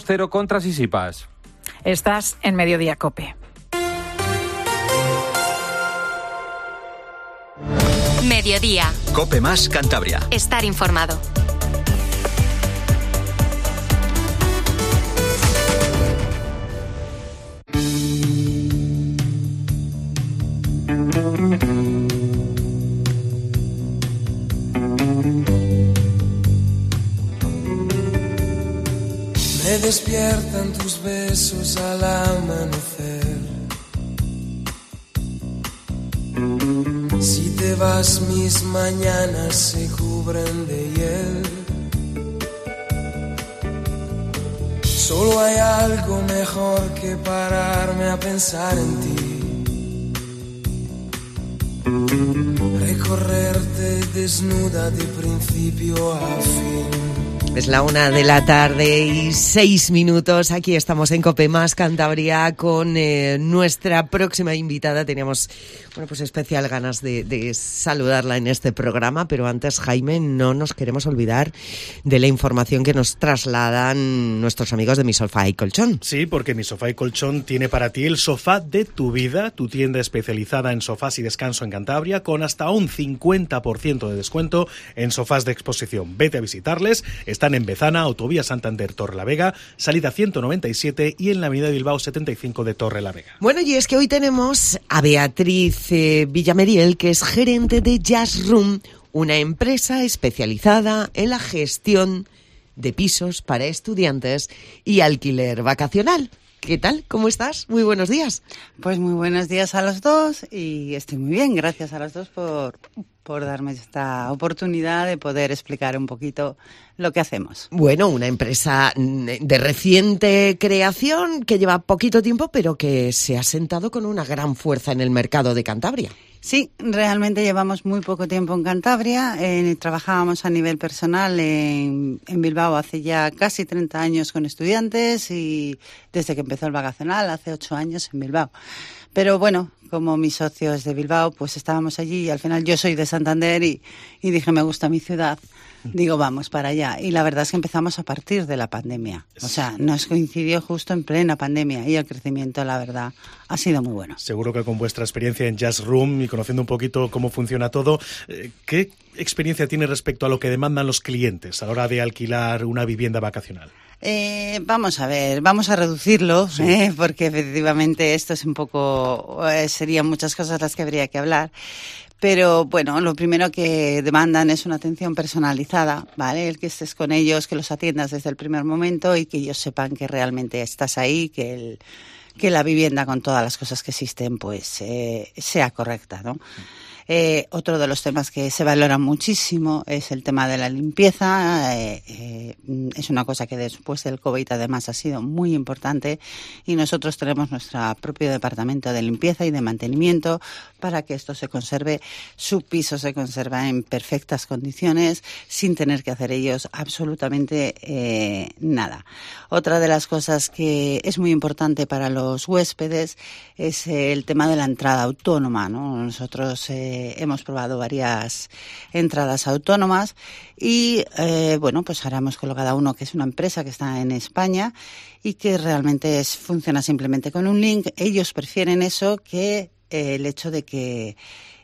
0 contra Sisipas. Estás en Mediodía COPE. Mediodía. COPE más Cantabria. Estar informado. Me despiertan tus besos al amanecer. Si te vas, mis mañanas se cubren de hiel. Solo hay algo mejor que pararme a pensar en ti. Recorrerte desnuda de principio a fin. Es la 1:06 PM. Aquí estamos en COPE más Cantabria con nuestra próxima invitada. Teníamos, pues especial ganas de saludarla en este programa, pero antes, Jaime, no nos queremos olvidar de la información que nos trasladan nuestros amigos de Mi Sofá y Colchón. Sí, porque Mi Sofá y Colchón tiene para ti el sofá de tu vida, tu tienda especializada en sofás y descanso en Cantabria, con hasta un 50% de descuento en sofás de exposición. Vete a visitarles. Están en Bezana, Autovía Santander Torrelavega, salida 197 y en la avenida Bilbao 75 de Torrelavega. Bueno, y es que hoy tenemos a Beatriz Villameriel, que es gerente de Jazz Room, una empresa especializada en la gestión de pisos para estudiantes y alquiler vacacional. ¿Qué tal? ¿Cómo estás? Muy buenos días. Pues muy buenos días a los dos y estoy muy bien. Gracias a los dos por darme esta oportunidad de poder explicar un poquito lo que hacemos. Bueno, una empresa de reciente creación que lleva poquito tiempo, pero que se ha sentado con una gran fuerza en el mercado de Cantabria. Sí, realmente llevamos muy poco tiempo en Cantabria. Trabajábamos a nivel personal en Bilbao hace ya casi 30 años con estudiantes y desde que empezó el vacacional, hace 8 años en Bilbao. Pero bueno, como mi socio es de Bilbao, pues estábamos allí y al final yo soy de Santander y dije, me gusta mi ciudad. Digo, vamos para allá. Y la verdad es que empezamos a partir de la pandemia. O sea, nos coincidió justo en plena pandemia y el crecimiento, la verdad, ha sido muy bueno. Seguro que con vuestra experiencia en Jazz Room y conociendo un poquito cómo funciona todo, ¿qué experiencia tiene respecto a lo que demandan los clientes a la hora de alquilar una vivienda vacacional? Vamos a ver, vamos a reducirlo, sí. Porque efectivamente esto es un poco, serían muchas cosas las que habría que hablar. Pero bueno, lo primero que demandan es una atención personalizada, ¿vale? El que estés con ellos, que los atiendas desde el primer momento y que ellos sepan que realmente estás ahí, que la vivienda con todas las cosas que existen pues sea correcta, ¿no? Otro de los temas que se valoran muchísimo es el tema de la limpieza. Es una cosa que después del COVID además ha sido muy importante y nosotros tenemos nuestro propio departamento de limpieza y de mantenimiento para que esto se conserve, su piso se conserva en perfectas condiciones sin tener que hacer ellos absolutamente nada. Otra de las cosas que es muy importante para los huéspedes es el tema de la entrada autónoma, ¿no? Nosotros hemos probado varias entradas autónomas y bueno, pues ahora hemos colocado uno que es una empresa que está en España y que realmente funciona simplemente con un link. Ellos prefieren eso que el hecho de que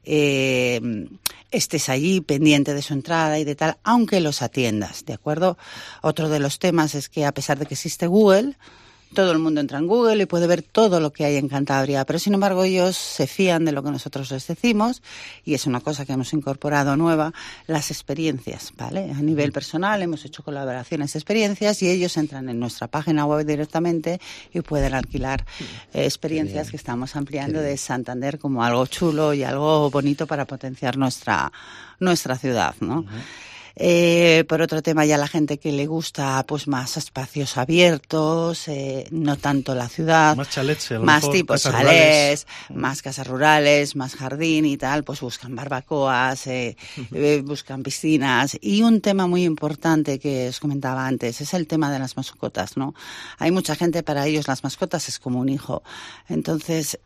estés allí pendiente de su entrada y de tal, aunque los atiendas, ¿de acuerdo? Otro de los temas es que a pesar de que existe Google, todo el mundo entra en Google y puede ver todo lo que hay en Cantabria, pero sin embargo ellos se fían de lo que nosotros les decimos y es una cosa que hemos incorporado nueva, las experiencias, ¿vale? A nivel personal hemos hecho colaboraciones, experiencias y ellos entran en nuestra página web directamente y pueden alquilar experiencias que estamos ampliando de Santander como algo chulo y algo bonito para potenciar nuestra ciudad, ¿no? Uh-huh. Por otro tema, ya la gente que le gusta pues más espacios abiertos, no tanto la ciudad, más chalets, más tipos chalets, más casas rurales, más jardín y tal, pues buscan barbacoas, buscan piscinas. Y un tema muy importante que os comentaba antes es el tema de las mascotas, ¿no? Hay mucha gente, para ellos las mascotas es como un hijo. Entonces,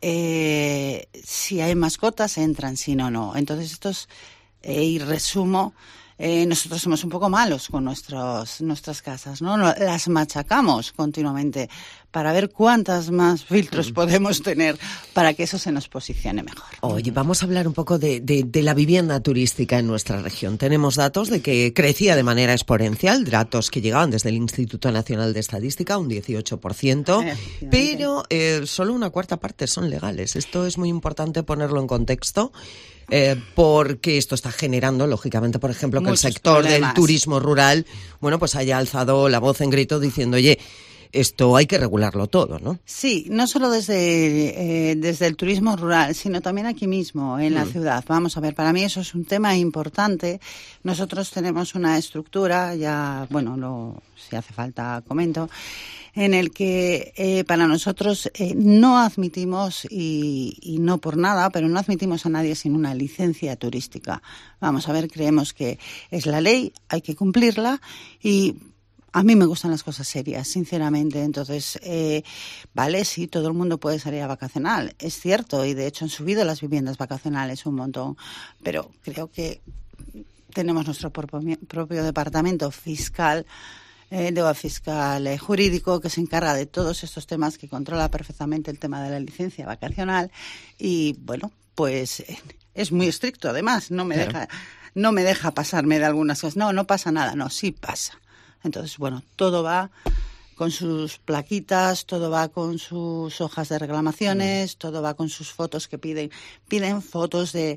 si hay mascotas entran, si no, no. Entonces y resumo, nosotros somos un poco malos con nuestras casas, ¿no? Las machacamos continuamente para ver cuántas más filtros podemos tener para que eso se nos posicione mejor. Oye, vamos a hablar un poco de la vivienda turística en nuestra región. Tenemos datos de que crecía de manera exponencial, datos que llegaban desde el Instituto Nacional de Estadística, un 18%, pero solo una cuarta parte son legales. Esto es muy importante ponerlo en contexto. Porque esto está generando, lógicamente, por ejemplo, que muchos el sector problemas del turismo rural, bueno, pues haya alzado la voz en grito diciendo, oye, esto hay que regularlo todo, ¿no? Sí, no solo desde el turismo rural, sino también aquí mismo, en la ciudad. Vamos a ver, para mí eso es un tema importante. Nosotros tenemos una estructura, ya, bueno, si hace falta comento, en el que para nosotros no admitimos, y no por nada, pero no admitimos a nadie sin una licencia turística. Vamos a ver, creemos que es la ley, hay que cumplirla y a mí me gustan las cosas serias, sinceramente. Entonces, vale, sí, todo el mundo puede salir a vacacional, es cierto, y de hecho han subido las viviendas vacacionales un montón, pero creo que tenemos nuestro propio departamento fiscal, jurídico, que se encarga de todos estos temas, que controla perfectamente el tema de la licencia vacacional y, bueno, pues es muy estricto, además, no me deja pasarme de algunas cosas. No pasa nada, no, sí pasa. Entonces, bueno, todo va con sus plaquitas, todo va con sus hojas de reclamaciones, todo va con sus fotos que piden fotos de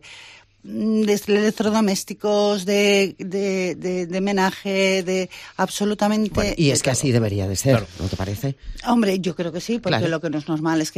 electrodomésticos, de menaje, de absolutamente... Bueno, y es que así debería de ser, claro. ¿No te parece? Hombre, yo creo que sí, porque claro. Lo que no es normal es que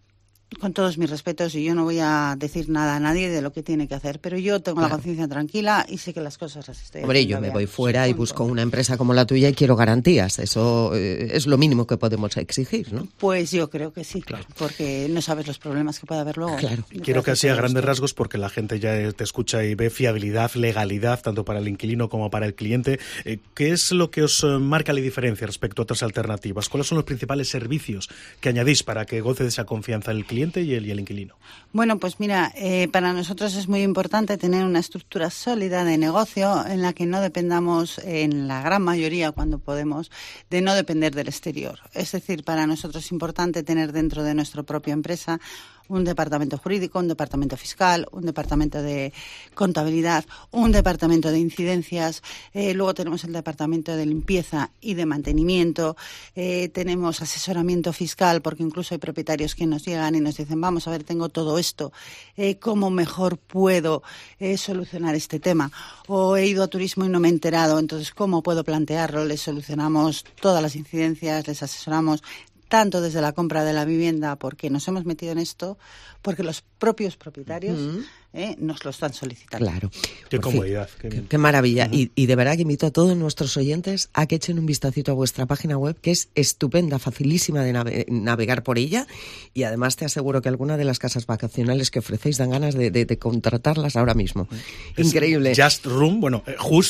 con todos mis respetos, y yo no voy a decir nada a nadie de lo que tiene que hacer, pero yo tengo la conciencia tranquila y sé que las cosas las estoy Hombre, haciendo yo me bien. voy fuera y busco una empresa como la tuya y quiero garantías. Eso es lo mínimo que podemos exigir, ¿no? Pues yo creo que sí, claro. Porque no sabes los problemas que puede haber luego. Claro. Quiero que así a grandes rasgos, porque la gente ya te escucha y ve fiabilidad, legalidad, tanto para el inquilino como para el cliente. ¿Qué es lo que os marca la diferencia respecto a otras alternativas? ¿Cuáles son los principales servicios que añadís para que goce de esa confianza el cliente y el inquilino? Bueno, pues mira, para nosotros es muy importante tener una estructura sólida de negocio en la que no dependamos, en la gran mayoría cuando podemos, de no depender del exterior. Es decir, para nosotros es importante tener dentro de nuestra propia empresa un departamento jurídico, un departamento fiscal, un departamento de contabilidad, un departamento de incidencias, luego tenemos el departamento de limpieza y de mantenimiento, tenemos asesoramiento fiscal, porque incluso hay propietarios que nos llegan y nos dicen, vamos a ver, tengo todo esto, ¿cómo mejor puedo solucionar este tema? O he ido a turismo y no me he enterado, entonces, ¿cómo puedo plantearlo? Les solucionamos todas las incidencias, les asesoramos, tanto desde la compra de la vivienda, porque nos hemos metido en esto, porque los propios propietarios nos lo están solicitando. Claro. Qué comodidad. Qué maravilla. Y de verdad que invito a todos nuestros oyentes a que echen un vistacito a vuestra página web, que es estupenda, facilísima de navegar por ella. Y además te aseguro que alguna de las casas vacacionales que ofrecéis dan ganas de contratarlas ahora mismo. Increíble. Just Room, bueno,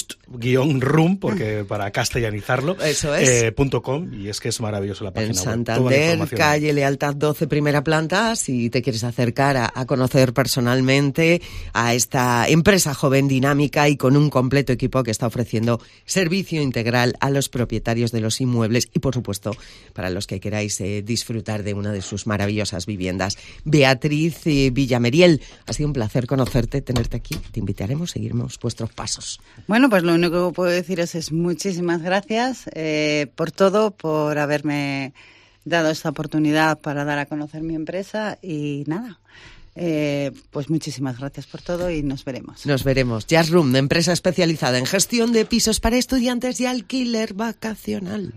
just-room, porque para castellanizarlo. Eso es. .com, y es que es maravilloso la página En web. Santander, calle Lealtad 12, primera planta, si te quieres acercar a conocer personalmente a esta empresa joven, dinámica y con un completo equipo que está ofreciendo servicio integral a los propietarios de los inmuebles y, por supuesto, para los que queráis disfrutar de una de sus maravillosas viviendas. Beatriz Villameriel, ha sido un placer conocerte, tenerte aquí. Te invitaremos, seguiremos vuestros pasos. Bueno, pues lo único que puedo decir es muchísimas gracias por todo, por haberme dado esta oportunidad para dar a conocer mi empresa y nada. Pues muchísimas gracias por todo y nos veremos. Nos veremos. Just Room, empresa especializada en gestión de pisos para estudiantes y alquiler vacacional.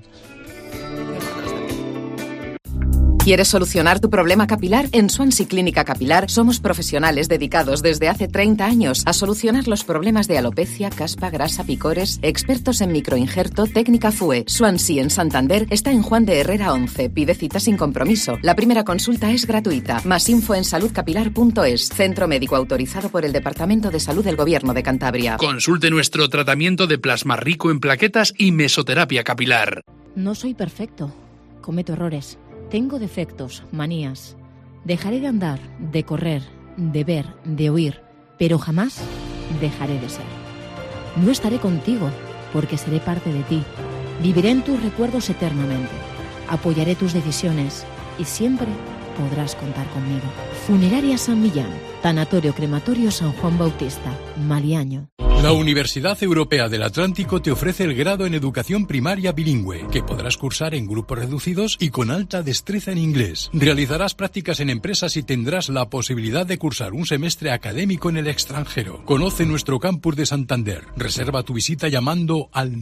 ¿Quieres solucionar tu problema capilar? En Swansea Clínica Capilar somos profesionales dedicados desde hace 30 años a solucionar los problemas de alopecia, caspa, grasa, picores, expertos en microinjerto, técnica FUE. Swansea en Santander está en Juan de Herrera 11. Pide cita sin compromiso. La primera consulta es gratuita. Más info en saludcapilar.es. Centro médico autorizado por el Departamento de Salud del Gobierno de Cantabria. Consulte nuestro tratamiento de plasma rico en plaquetas y mesoterapia capilar. No soy perfecto. Cometo errores. Tengo defectos, manías. Dejaré de andar, de correr, de ver, de oír, pero jamás dejaré de ser. No estaré contigo, porque seré parte de ti. Viviré en tus recuerdos eternamente. Apoyaré tus decisiones y siempre podrás contar conmigo. Funeraria San Millán, Tanatorio Crematorio San Juan Bautista, Maliaño. La Universidad Europea del Atlántico te ofrece el grado en Educación Primaria Bilingüe, que podrás cursar en grupos reducidos y con alta destreza en inglés. Realizarás prácticas en empresas y tendrás la posibilidad de cursar un semestre académico en el extranjero. Conoce nuestro campus de Santander. Reserva tu visita llamando al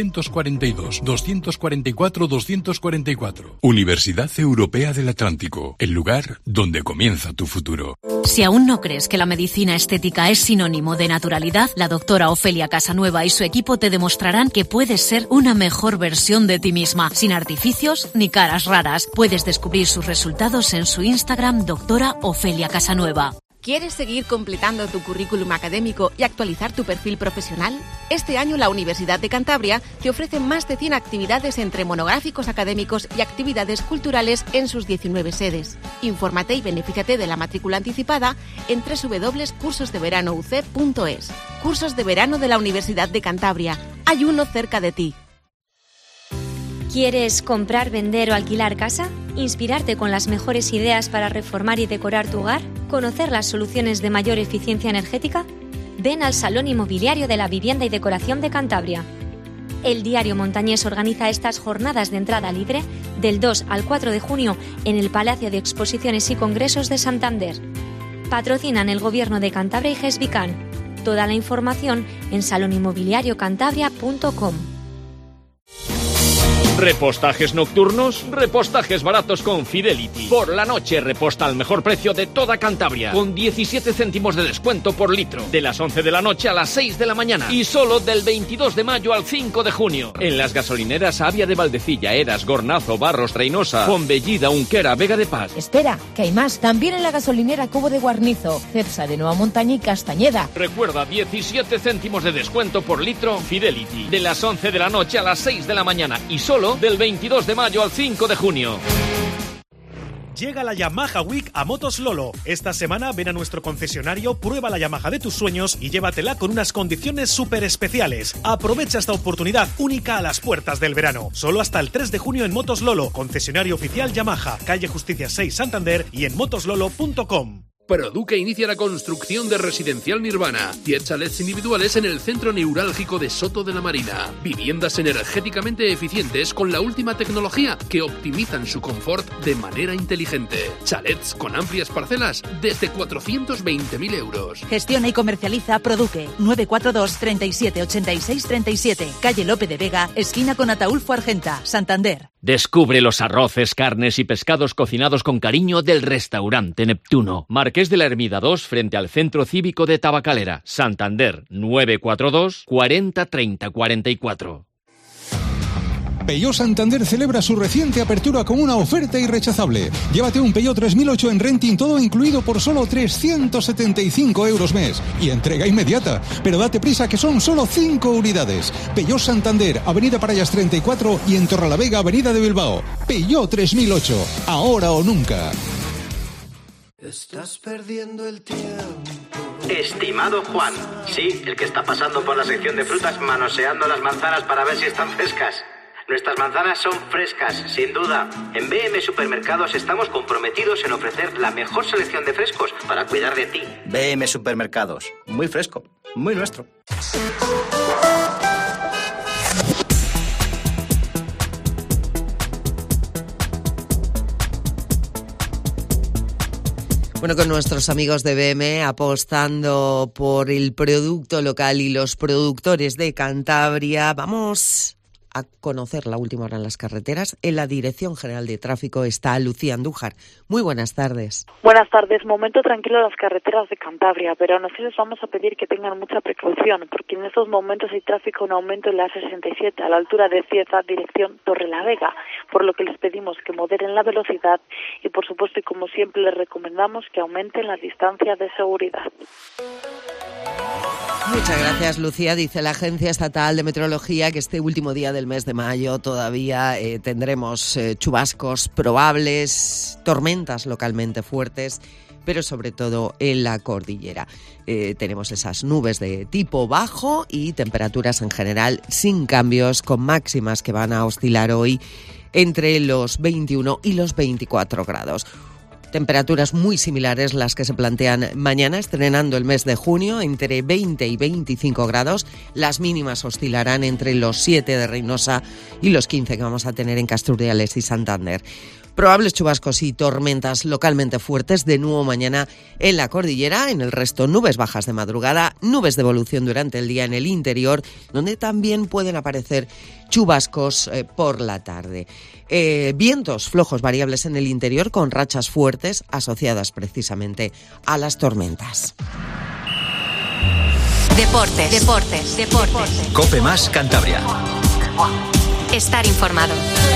942-244-244. Universidad Europea del Atlántico, el lugar donde comienza tu futuro. Si aún no crees que la medicina estética es sinónimo de naturalidad, la doctora Ofelia Casanueva y su equipo te demostrarán que puedes ser una mejor versión de ti misma, sin artificios ni caras raras. Puedes descubrir sus resultados en su Instagram, doctora Ofelia Casanueva. ¿Quieres seguir completando tu currículum académico y actualizar tu perfil profesional? Este año la Universidad de Cantabria te ofrece más de 100 actividades entre monográficos académicos y actividades culturales en sus 19 sedes. Infórmate y benefíciate de la matrícula anticipada en www.cursosdeveranouc.es. Cursos de verano de la Universidad de Cantabria. Hay uno cerca de ti. ¿Quieres comprar, vender o alquilar casa? ¿Inspirarte con las mejores ideas para reformar y decorar tu hogar? ¿Conocer las soluciones de mayor eficiencia energética? Ven al Salón Inmobiliario de la Vivienda y Decoración de Cantabria. El Diario Montañés organiza estas jornadas de entrada libre del 2 al 4 de junio en el Palacio de Exposiciones y Congresos de Santander. Patrocinan el Gobierno de Cantabria y GESBICAN. Toda la información en salonimobiliariocantabria.com. ¿Repostajes nocturnos? Repostajes baratos con Fidelity. Por la noche reposta al mejor precio de toda Cantabria, con 17 céntimos de descuento por litro, de las 11 de la noche a las 6 de la mañana y solo del 22 de mayo al 5 de junio. En las gasolineras Avia de Valdecilla, Eras, Gornazo, Barros, Reinosa, Fonbellida, Unquera, Vega de Paz. Espera, que hay más. También en la gasolinera Cubo de Guarnizo, Cepsa de Nueva Montaña y Castañeda. Recuerda, 17 céntimos de descuento por litro Fidelity, de las 11 de la noche a las 6 de la mañana y solo del 22 de mayo al 5 de junio. Llega la Yamaha Week a Motos Lolo. Esta semana ven a nuestro concesionario, prueba la Yamaha de tus sueños y llévatela con unas condiciones súper especiales. Aprovecha esta oportunidad única a las puertas del verano. Solo hasta el 3 de junio en Motos Lolo, concesionario oficial Yamaha, calle Justicia 6 Santander y en motoslolo.com. Produca inicia la construcción de Residencial Nirvana. 10 chalets individuales en el centro neurálgico de Soto de la Marina. Viviendas energéticamente eficientes con la última tecnología que optimizan su confort de manera inteligente. Chalets con amplias parcelas desde 420.000 euros. Gestiona y comercializa Produque. 942 37 86 37. Calle Lope de Vega, esquina con Ataúlfo Argenta, Santander. Descubre los arroces, carnes y pescados cocinados con cariño del restaurante Neptuno. Marqués de la Ermida 2, frente al Centro Cívico de Tabacalera. Santander, 942 40 30 44. Peugeot Santander celebra su reciente apertura con una oferta irrechazable. Llévate un Peugeot 3008 en renting todo incluido por solo 375 euros mes. Y entrega inmediata. Pero date prisa que son solo 5 unidades. Peugeot Santander, Avenida Parallas 34 y en Torrelavega, Avenida de Bilbao. Peugeot 3008, ahora o nunca. Estás perdiendo el tiempo. Estimado Juan, sí, el que está pasando por la sección de frutas manoseando las manzanas para ver si están frescas. Nuestras manzanas son frescas, sin duda. En BM Supermercados estamos comprometidos en ofrecer la mejor selección de frescos para cuidar de ti. BM Supermercados, muy fresco, muy nuestro. Bueno, con nuestros amigos de BM apostando por el producto local y los productores de Cantabria, vamos a conocer la última hora en las carreteras. En la Dirección General de Tráfico está Lucía Andújar. Muy buenas tardes. Buenas tardes. Momento tranquilo en las carreteras de Cantabria, pero aún así les vamos a pedir que tengan mucha precaución, porque en estos momentos hay tráfico en aumento en la A67 a la altura de Cieza, dirección Torrelavega, por lo que les pedimos que moderen la velocidad y, por supuesto, y como siempre, les recomendamos que aumenten la distancia de seguridad. Muchas gracias, Lucía. Dice la Agencia Estatal de Meteorología que este último día del mes de mayo todavía tendremos chubascos probables, tormentas localmente fuertes, pero sobre todo en la cordillera. Tenemos esas nubes de tipo bajo y temperaturas en general sin cambios, con máximas que van a oscilar hoy entre los 21 y los 24 grados. Temperaturas muy similares las que se plantean mañana, estrenando el mes de junio, entre 20 y 25 grados. Las mínimas oscilarán entre los 7 de Reynosa y los 15 que vamos a tener en Casturdiales y Santander. Probables chubascos y tormentas localmente fuertes de nuevo mañana en la cordillera. En el resto, nubes bajas de madrugada, nubes de evolución durante el día en el interior, donde también pueden aparecer chubascos por la tarde. Vientos flojos variables en el interior con rachas fuertes asociadas precisamente a las tormentas. Deportes. Cope Más Cantabria. Estar informado.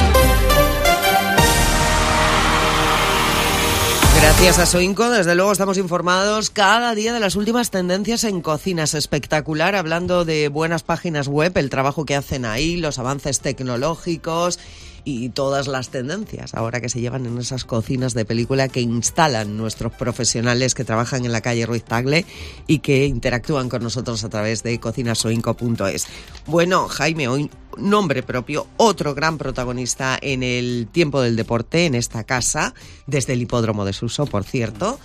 Gracias a Soinco, desde luego estamos informados cada día de las últimas tendencias en cocinas. Espectacular, hablando de buenas páginas web, el trabajo que hacen ahí, los avances tecnológicos y todas las tendencias ahora que se llevan en esas cocinas de película que instalan nuestros profesionales que trabajan en la calle Ruiz Tagle y que interactúan con nosotros a través de cocinasoinco.es. Bueno, Jaime, hoy nombre propio, otro gran protagonista en el tiempo del deporte en esta casa, desde el hipódromo de Suso, por cierto.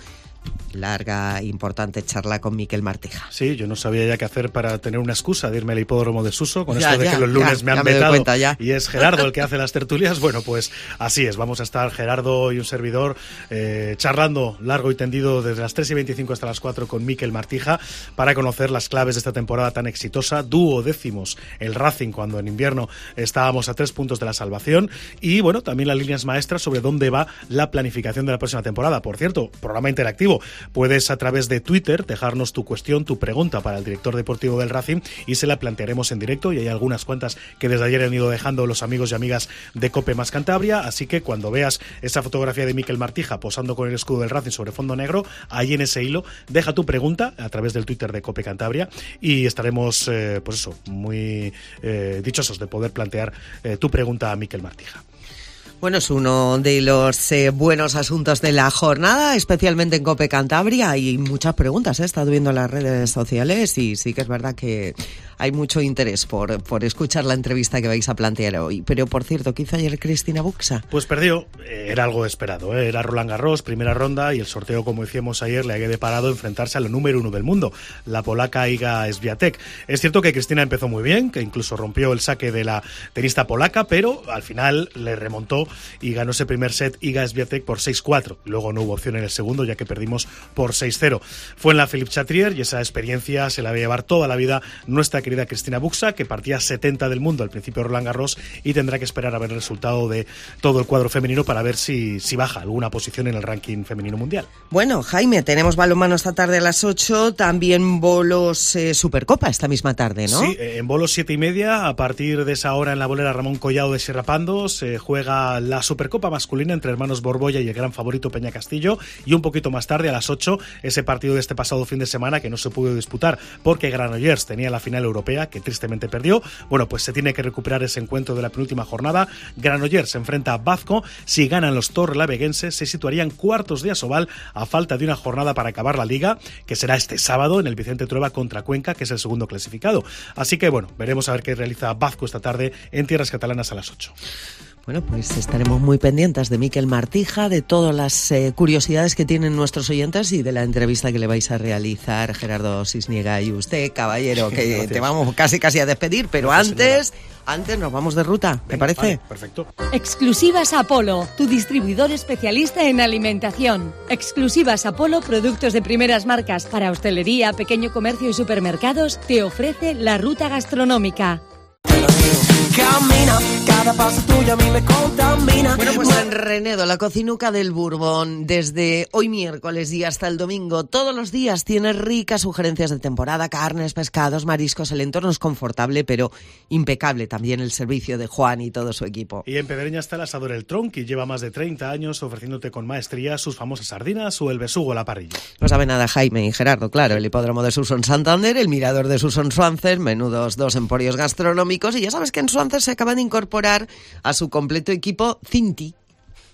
Larga, importante charla con Miquel Martija. Sí, yo no sabía ya qué hacer para tener una excusa de irme al hipódromo de Suso, con esto de que los lunes me han vetado y es Gerardo el que hace las tertulias. Bueno, pues así es, vamos a estar Gerardo y un servidor charlando largo y tendido desde las 3:25 hasta las 4 con Miquel Martija para conocer las claves de esta temporada tan exitosa. 12º el Racing, cuando en invierno estábamos a 3 puntos de la salvación, y bueno, también las líneas maestras sobre dónde va la planificación de la próxima temporada. Por cierto, programa interactivo. Puedes a través de Twitter dejarnos tu cuestión, tu pregunta para el director deportivo del Racing y se la plantearemos en directo, y hay algunas cuantas que desde ayer han ido dejando los amigos y amigas de Cope Más Cantabria, así que cuando veas esa fotografía de Miquel Martija posando con el escudo del Racing sobre fondo negro, ahí en ese hilo deja tu pregunta a través del Twitter de Cope Cantabria y estaremos muy dichosos de poder plantear tu pregunta a Miquel Martija. Bueno, es uno de los buenos asuntos de la jornada, especialmente en Cope Cantabria. Hay muchas preguntas, he estado viendo las redes sociales y sí que es verdad que hay mucho interés por escuchar la entrevista que vais a plantear hoy. Pero, por cierto, ¿qué hizo ayer Cristina Buxa? Pues perdió, era algo esperado, era Roland Garros, primera ronda, y el sorteo, como decíamos ayer, le había deparado enfrentarse a la número 1 del mundo, la polaca Iga Swiatek. Es cierto que Cristina empezó muy bien, que incluso rompió el saque de la tenista polaca, pero al final le remontó y ganó ese primer set Iga Swiatek por 6-4. Luego no hubo opción en el segundo, ya que perdimos por 6-0. Fue en la Philippe Chatrier y esa experiencia se la va a llevar toda la vida nuestra querida Cristina Buxa, que partía 70 del mundo al principio de Roland Garros y tendrá que esperar a ver el resultado de todo el cuadro femenino para ver si baja alguna posición en el ranking femenino mundial. Bueno, Jaime, tenemos balonmano esta tarde a las 8, también bolos Supercopa esta misma tarde, ¿no? Sí, en bolos 7:30, a partir de esa hora en la bolera Ramón Collado de Sierra Pando se juega la Supercopa masculina entre hermanos Borbolla y el gran favorito Peña Castillo, y un poquito más tarde a las 8 ese partido de este pasado fin de semana que no se pudo disputar porque Granollers tenía la final europea que tristemente perdió. Bueno, pues se tiene que recuperar ese encuentro de la penúltima jornada. Granollers se enfrenta a Bazco. Si ganan los torrelaveguenses se situarían cuartos de Asobal a falta de una jornada para acabar la liga, que será este sábado en el Vicente Trueba contra Cuenca, que es el segundo clasificado. Así que bueno, veremos a ver qué realiza Bazco esta tarde en tierras catalanas a las 8. Bueno, pues estaremos muy pendientes de Miquel Martija, de todas las curiosidades que tienen nuestros oyentes y de la entrevista que le vais a realizar Gerardo Cisniega y usted, caballero, que gracias. Te vamos casi a despedir, pero gracias, antes nos vamos de ruta, ¿te parece? Vale, perfecto. Exclusivas Apolo, tu distribuidor especialista en alimentación. Exclusivas Apolo, productos de primeras marcas para hostelería, pequeño comercio y supermercados, te ofrece la ruta gastronómica. Camina, cada paso tuyo a mí me contamina. Bueno, pues en Renedo, la cocinuca del Bourbon, desde hoy miércoles y hasta el domingo, todos los días tiene ricas sugerencias de temporada, carnes, pescados, mariscos. El entorno es confortable, pero impecable también el servicio de Juan y todo su equipo. Y en Pedreña está el asador El Tronqui, lleva más de 30 años ofreciéndote con maestría sus famosas sardinas o el besugo a la parrilla. No sabe nada Jaime y Gerardo, claro, el hipódromo de Suso en Santander, el mirador de Suso en Suances, menudos 2 emporios gastronómicos, y ya sabes que en Suances se acaba de incorporar a su completo equipo Cinti.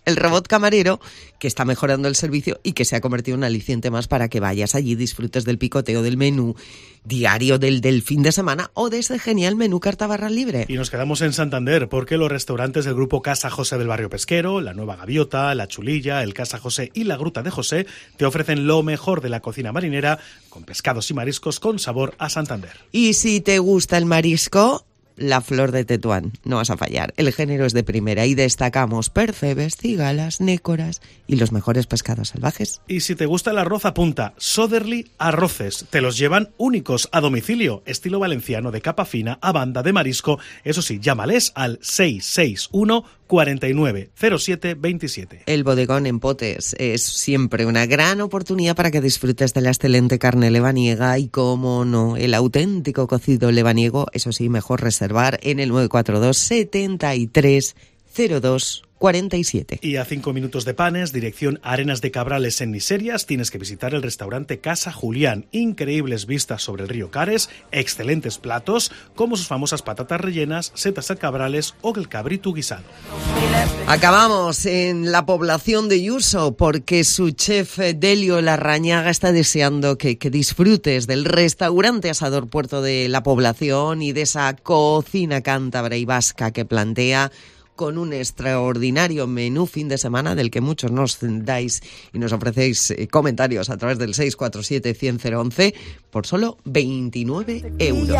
el robot camarero que está mejorando el servicio y que se ha convertido en un aliciente más para que vayas allí, disfrutes del picoteo del menú diario del fin de semana o de ese genial menú carta barra libre. Y nos quedamos en Santander porque los restaurantes del grupo Casa José del Barrio Pesquero, la Nueva Gaviota, la Chulilla, el Casa José y la Gruta de José te ofrecen lo mejor de la cocina marinera con pescados y mariscos con sabor a Santander. Y si te gusta el marisco, la Flor de Tetuán, no vas a fallar. El género es de primera y destacamos percebes, cigalas, nécoras y los mejores pescados salvajes. Y si te gusta el arroz, apunta Soderly Arroces. Te los llevan únicos a domicilio, estilo valenciano de capa fina a banda de marisco. Eso sí, llámales al 661 49 07 27. El bodegón en Potes es siempre una gran oportunidad para que disfrutes de la excelente carne lebaniega y, como no, el auténtico cocido lebaniego. Eso sí, mejor reservar en el 942 73 02 47. Y a 5 minutos de Panes, dirección Arenas de Cabrales en Niserias, tienes que visitar el restaurante Casa Julián. Increíbles vistas sobre el río Cares, excelentes platos como sus famosas patatas rellenas, setas a cabrales o el cabrito guisado. Acabamos en la población de Yuso porque su chef Delio Larrañaga está deseando que disfrutes del restaurante Asador Puerto de la población y de esa cocina cántabra y vasca que plantea, con un extraordinario menú fin de semana del que muchos nos dais y nos ofrecéis comentarios a través del 647-100-011 por solo 29 euros.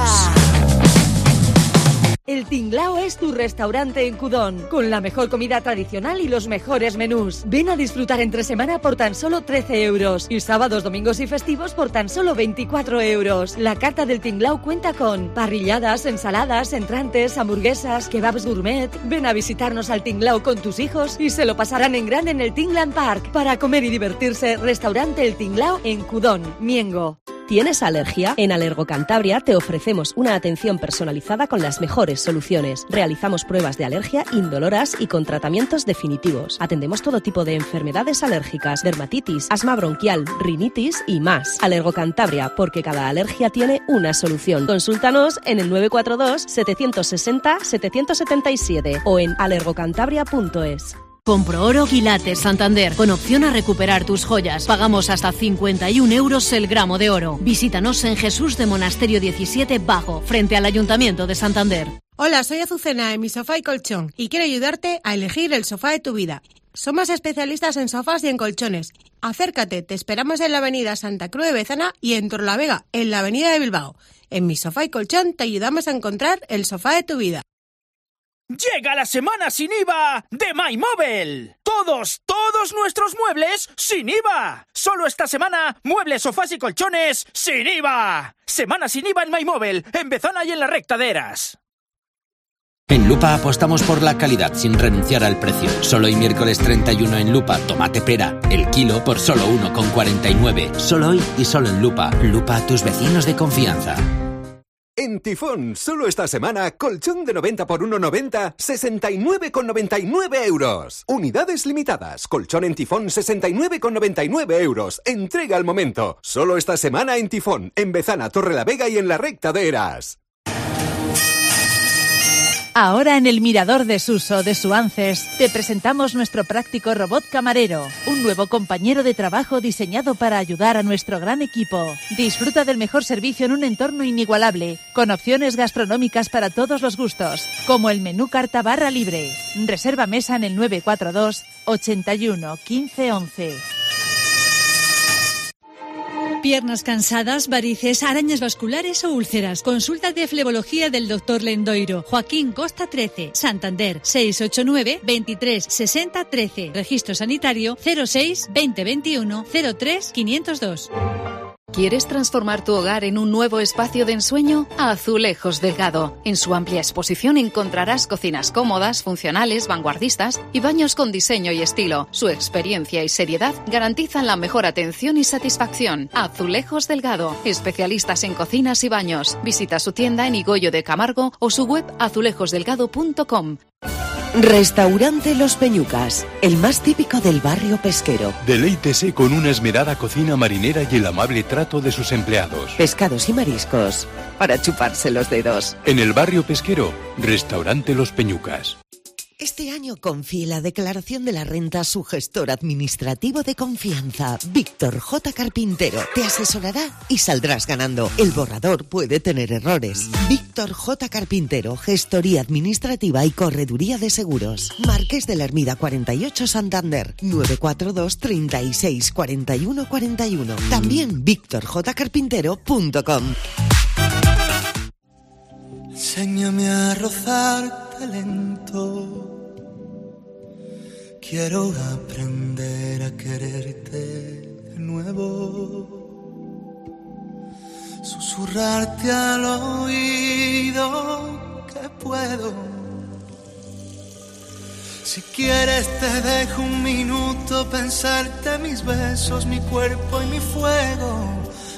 El Tinglao es tu restaurante en Cudón, con la mejor comida tradicional y los mejores menús. Ven a disfrutar entre semana por tan solo 13 euros y sábados, domingos y festivos por tan solo 24 euros. La carta del Tinglao cuenta con parrilladas, ensaladas, entrantes, hamburguesas, kebabs gourmet. Ven a visitarnos al Tinglao con tus hijos y se lo pasarán en grande en el Tingland Park. Para comer y divertirse, restaurante El Tinglao en Cudón, Miengo. ¿Tienes alergia? En Alergo Cantabria te ofrecemos una atención personalizada con las mejores soluciones. Realizamos pruebas de alergia indoloras y con tratamientos definitivos. Atendemos todo tipo de enfermedades alérgicas, dermatitis, asma bronquial, rinitis y más. Alergo Cantabria, porque cada alergia tiene una solución. Consúltanos en el 942 760 777 o en alergocantabria.es. Compro Oro Quilates Santander, con opción a recuperar tus joyas. Pagamos hasta 51 euros el gramo de oro. Visítanos en Jesús de Monasterio 17 Bajo, frente al Ayuntamiento de Santander. Hola, soy Azucena de Mi Sofá y Colchón y quiero ayudarte a elegir el sofá de tu vida. Somos especialistas en sofás y en colchones. Acércate, te esperamos en la avenida Santa Cruz de Bezana y en Torlavega, en la avenida de Bilbao. En Mi Sofá y Colchón te ayudamos a encontrar el sofá de tu vida. Llega la semana sin IVA de MyMobile. Todos nuestros muebles sin IVA. Solo esta semana, muebles, sofás y colchones sin IVA. Semana sin IVA en MyMobile, en Bezana y en la recta de Eras. En Lupa apostamos por la calidad sin renunciar al precio. Solo hoy miércoles 31 en Lupa, tomate pera, el kilo por solo 1,49. Solo hoy y solo en Lupa. Lupa, tus vecinos de confianza. En Tifón, solo esta semana, colchón de 90 por 1,90, 69,99 euros. Unidades limitadas, colchón en Tifón, 69,99 euros. Entrega al momento. Solo esta semana en Tifón, en Bezana, Torrelavega y en la recta de Eras. Ahora en el Mirador de Suso de Suances te presentamos nuestro práctico robot camarero, un nuevo compañero de trabajo diseñado para ayudar a nuestro gran equipo. Disfruta del mejor servicio en un entorno inigualable, con opciones gastronómicas para todos los gustos, como el menú carta barra libre. Reserva mesa en el 942 81 15 11. Piernas cansadas, varices, arañas vasculares o úlceras. Consulta de flebología del Dr. Lendoiro. Joaquín Costa 13, Santander, 689 23 60 13. Registro sanitario 06 2021 03 502. ¿Quieres transformar tu hogar en un nuevo espacio de ensueño? Azulejos Delgado. En su amplia exposición encontrarás cocinas cómodas, funcionales, vanguardistas y baños con diseño y estilo. Su experiencia y seriedad garantizan la mejor atención y satisfacción. Azulejos Delgado. Especialistas en cocinas y baños. Visita su tienda en Higoyo de Camargo o su web azulejosdelgado.com. Restaurante Los Peñucas, el más típico del barrio pesquero. Deleítese con una esmerada cocina marinera y el amable trato de sus empleados. Pescados y mariscos para chuparse los dedos. En el barrio pesquero, Restaurante Los Peñucas. Este año confíe en la declaración de la renta a su gestor administrativo de confianza, Víctor J. Carpintero. Te asesorará y saldrás ganando. El borrador puede tener errores. Víctor J. Carpintero, gestoría administrativa y correduría de seguros. Marqués de la Hermida 48, Santander, 942 36 41 41. También victorjcarpintero.com. Enséñame a rozarte lento. Quiero aprender a quererte de nuevo. Susurrarte al oído que puedo. Si quieres te dejo un minuto pensarte mis besos, mi cuerpo y mi fuego.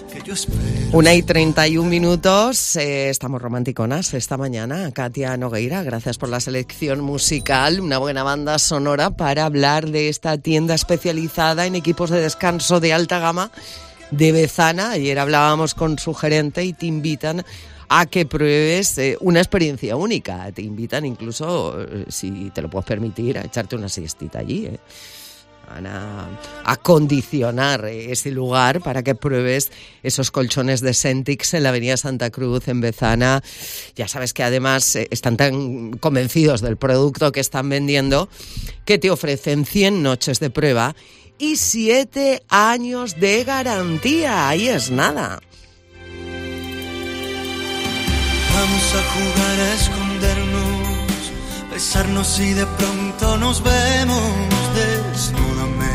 1:31. Estamos romanticonas esta mañana. Katia Nogueira, gracias por la selección musical. Una buena banda sonora para hablar de esta tienda especializada en equipos de descanso de alta gama de Bezana. Ayer hablábamos con su gerente y te invitan a que pruebes una experiencia única. Te invitan incluso, si te lo puedes permitir, a echarte una siestita allí, Van a acondicionar ese lugar para que pruebes esos colchones de Sentix en la avenida Santa Cruz, en Bezana. Ya sabes que además están tan convencidos del producto que están vendiendo que te ofrecen 100 noches de prueba y 7 años de garantía. Ahí es nada. Vamos a jugar a escondernos, besarnos y de pronto nos vemos. Desnúdame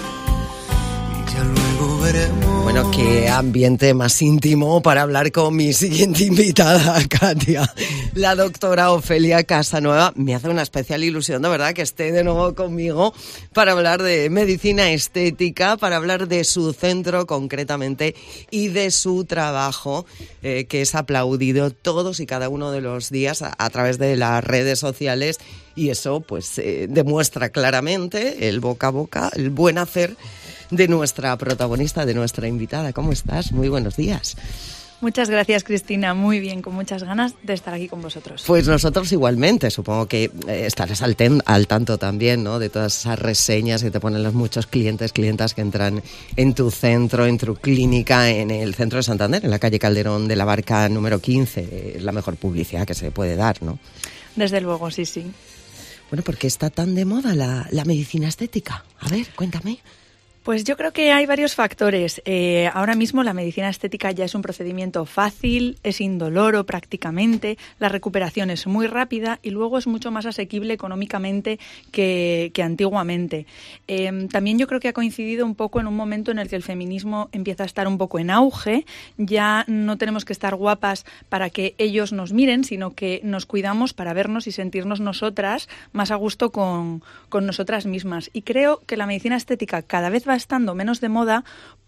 y ya luego veremos. Bueno, qué ambiente más íntimo para hablar con mi siguiente invitada, Katia, la doctora Ofelia Casanueva. Me hace una especial ilusión, de verdad, que esté de nuevo conmigo para hablar de medicina estética, para hablar de su centro concretamente y de su trabajo, que es aplaudido todos y cada uno de los días a través de las redes sociales. Y eso pues demuestra claramente el boca a boca, el buen hacer de nuestra protagonista, de nuestra invitada. ¿Cómo estás? Muy buenos días. Muchas gracias, Cristina. Muy bien, con muchas ganas de estar aquí con vosotros. Pues nosotros igualmente. Supongo que estarás al tanto también, ¿no?, de todas esas reseñas que te ponen los muchos clientas que entran en tu centro, en tu clínica, en el centro de Santander, en la calle Calderón de la Barca número 15. Es la mejor publicidad que se puede dar, ¿no? Desde luego, sí, sí. Bueno, ¿por qué está tan de moda la medicina estética? A ver, cuéntame. Pues yo creo que hay varios factores. Ahora mismo la medicina estética ya es un procedimiento fácil, es indoloro prácticamente, la recuperación es muy rápida y luego es mucho más asequible económicamente que antiguamente. También yo creo que ha coincidido un poco en un momento en el que el feminismo empieza a estar un poco en auge. Ya no tenemos que estar guapas para que ellos nos miren, sino que nos cuidamos para vernos y sentirnos nosotras más a gusto con nosotras mismas. Y creo que la medicina estética cada vez va estando menos de moda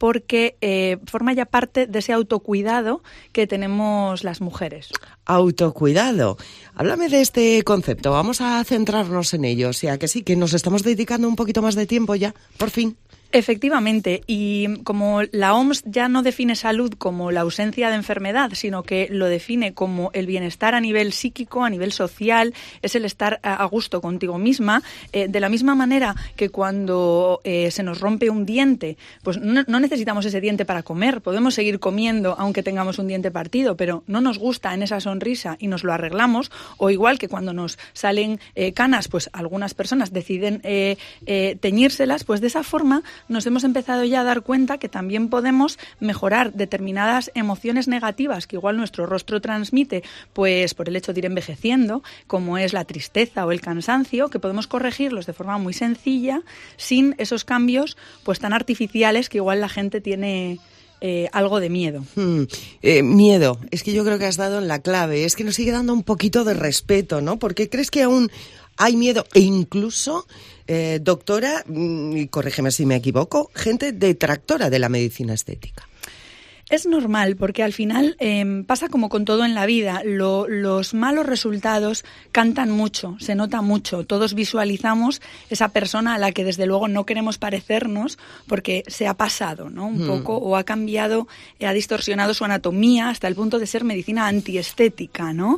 porque forma ya parte de ese autocuidado que tenemos las mujeres. Autocuidado. Háblame de este concepto. Vamos a centrarnos en ello. O sea, que sí, que nos estamos dedicando un poquito más de tiempo ya, por fin. Efectivamente, y como la OMS ya no define salud como la ausencia de enfermedad, sino que lo define como el bienestar a nivel psíquico, a nivel social, es el estar a gusto contigo misma, de la misma manera que cuando se nos rompe un diente, pues no necesitamos ese diente para comer, podemos seguir comiendo aunque tengamos un diente partido, pero no nos gusta en esa sonrisa y nos lo arreglamos, o igual que cuando nos salen canas, pues algunas personas deciden teñírselas, pues de esa forma nos hemos empezado ya a dar cuenta que también podemos mejorar determinadas emociones negativas que igual nuestro rostro transmite, pues por el hecho de ir envejeciendo, como es la tristeza o el cansancio, que podemos corregirlos de forma muy sencilla, sin esos cambios pues tan artificiales que igual la gente tiene algo de miedo. Miedo, es que yo creo que has dado en la clave, es que nos sigue dando un poquito de respeto, ¿no? Porque crees que aún hay miedo e incluso, doctora, y corrígeme si me equivoco, gente detractora de la medicina estética. Es normal, porque al final pasa como con todo en la vida. Los malos resultados cantan mucho, se nota mucho. Todos visualizamos esa persona a la que desde luego no queremos parecernos porque se ha pasado, ¿no? Un poco, o ha cambiado, ha distorsionado su anatomía hasta el punto de ser medicina antiestética, ¿no?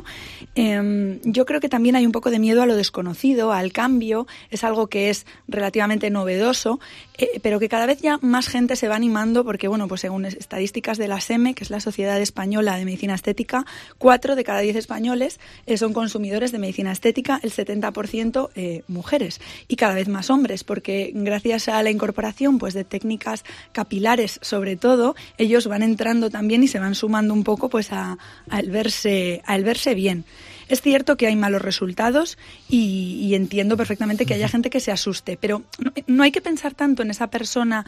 Yo creo que también hay un poco de miedo a lo desconocido, al cambio. Es algo que es relativamente novedoso, pero que cada vez ya más gente se va animando porque, bueno, pues según estadísticas de la SEME, que es la Sociedad Española de Medicina Estética, 4 de cada 10 españoles son consumidores de medicina estética, el 70% mujeres, y cada vez más hombres, porque gracias a la incorporación pues de técnicas capilares, sobre todo, ellos van entrando también y se van sumando un poco pues al verse bien. Es cierto que hay malos resultados y entiendo perfectamente que haya gente que se asuste, pero no hay que pensar tanto en esa persona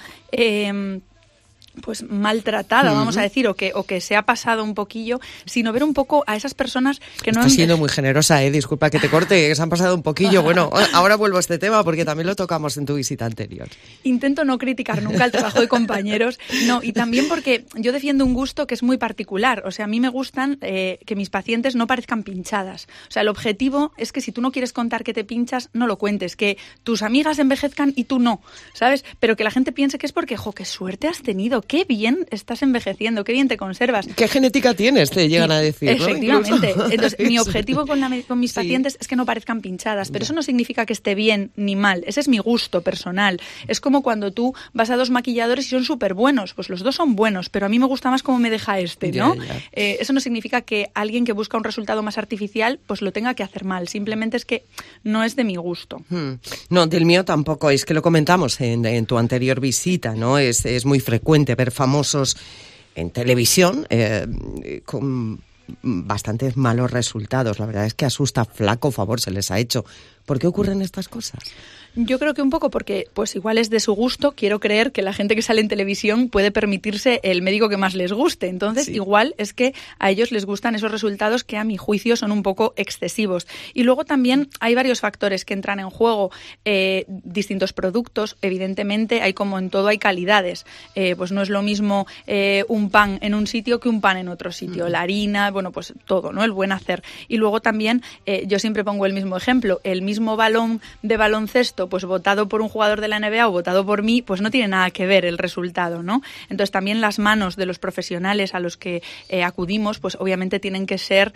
pues maltratada, vamos a decir, o que se ha pasado un poquillo, sino ver un poco a esas personas que no... Estás siendo muy generosa, disculpa que te corte, que se han pasado un poquillo. Bueno, ahora vuelvo a este tema porque también lo tocamos en tu visita anterior. Intento no criticar nunca el trabajo de compañeros, no, y también porque yo defiendo un gusto que es muy particular. O sea, a mí me gustan que mis pacientes no parezcan pinchadas. O sea, el objetivo es que si tú no quieres contar que te pinchas, no lo cuentes, que tus amigas envejezcan y tú no, ¿sabes? Pero que la gente piense que es porque, qué suerte has tenido, qué bien estás envejeciendo, qué bien te conservas. ¿Qué genética tienes? Te llegan a decir, ¿no? Efectivamente. Entonces, mi objetivo con mis pacientes es que no parezcan pinchadas, pero eso no significa que esté bien ni mal. Ese es mi gusto personal. Es como cuando tú vas a 2 maquilladores y son súper buenos. Pues los 2 son buenos, pero a mí me gusta más cómo me deja ¿no? Ya. Eso no significa que alguien que busca un resultado más artificial pues lo tenga que hacer mal. Simplemente es que no es de mi gusto. No, del mío tampoco. Es que lo comentamos en tu anterior visita, ¿no? Es muy frecuente ver famosos en televisión con bastantes malos resultados. La verdad es que asusta, flaco favor se les ha hecho. ¿Por qué ocurren estas cosas? Yo creo que un poco porque, pues igual es de su gusto. Quiero creer que la gente que sale en televisión puede permitirse el médico que más les guste. Entonces, igual es que a ellos les gustan esos resultados que a mi juicio son un poco excesivos. Y luego también hay varios factores que entran en juego. Distintos productos, evidentemente, hay como en todo hay calidades. Pues no es lo mismo un pan en un sitio que un pan en otro sitio. La harina, bueno, pues todo, ¿no? El buen hacer. Y luego también, yo siempre pongo el mismo ejemplo. El mismo balón de baloncesto, pues votado por un jugador de la NBA o votado por mí, pues no tiene nada que ver el resultado, ¿no? Entonces también las manos de los profesionales a los que acudimos, pues obviamente tienen que ser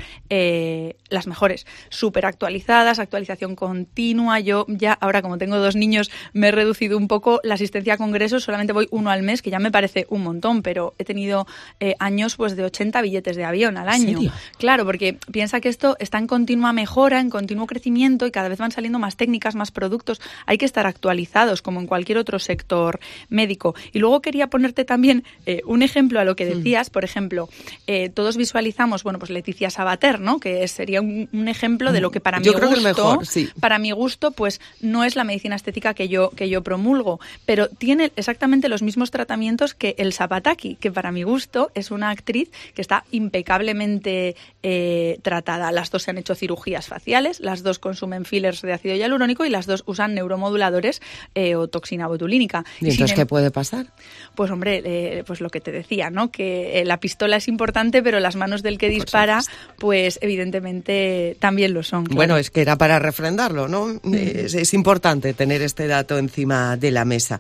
las mejores, súper actualizadas, actualización continua. Yo ya ahora, como tengo 2 niños, me he reducido un poco la asistencia a congresos, solamente voy 1 al mes, que ya me parece un montón, pero he tenido años pues de 80 billetes de avión al año. ¿En serio? Claro, porque piensa que esto está en continua mejora, en continuo crecimiento y cada vez van saliendo más técnicas, más productos. Hay que estar actualizados, como en cualquier otro sector médico. Y luego quería ponerte también un ejemplo a lo que decías. Por ejemplo, todos visualizamos, bueno, pues Leticia Sabater, ¿no? Que sería un ejemplo de lo que para mi gusto, mejor, sí. Para mi gusto, pues no es la medicina estética que yo promulgo, pero tiene exactamente los mismos tratamientos que el Zapataki, que para mi gusto es una actriz que está impecablemente tratada. Las 2 se han hecho cirugías faciales, las 2 consumen fillers de ácido hialurónico y las 2 usan neuromoduladores o toxina botulínica. ¿Y entonces qué puede pasar? Pues hombre, pues lo que te decía, ¿no? Que la pistola es importante, pero las manos del que dispara, pues evidentemente también lo son. Claro. Bueno, es que era para refrendarlo, ¿no? Es importante tener este dato encima de la mesa.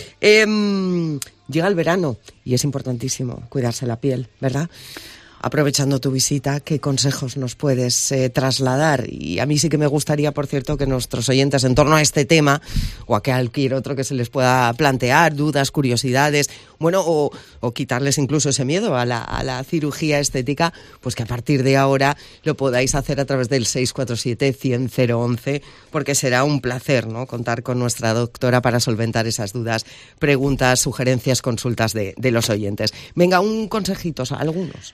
Llega el verano y es importantísimo cuidarse la piel, ¿verdad? Aprovechando tu visita, ¿qué consejos nos puedes trasladar? Y a mí sí que me gustaría, por cierto, que nuestros oyentes en torno a este tema o a cualquier otro que se les pueda plantear, dudas, curiosidades, bueno, o quitarles incluso ese miedo a la cirugía estética, pues que a partir de ahora lo podáis hacer a través del 647-100-011, porque será un placer, ¿no?, contar con nuestra doctora para solventar esas dudas, preguntas, sugerencias, consultas de los oyentes. Venga, un consejito, algunos. Venga,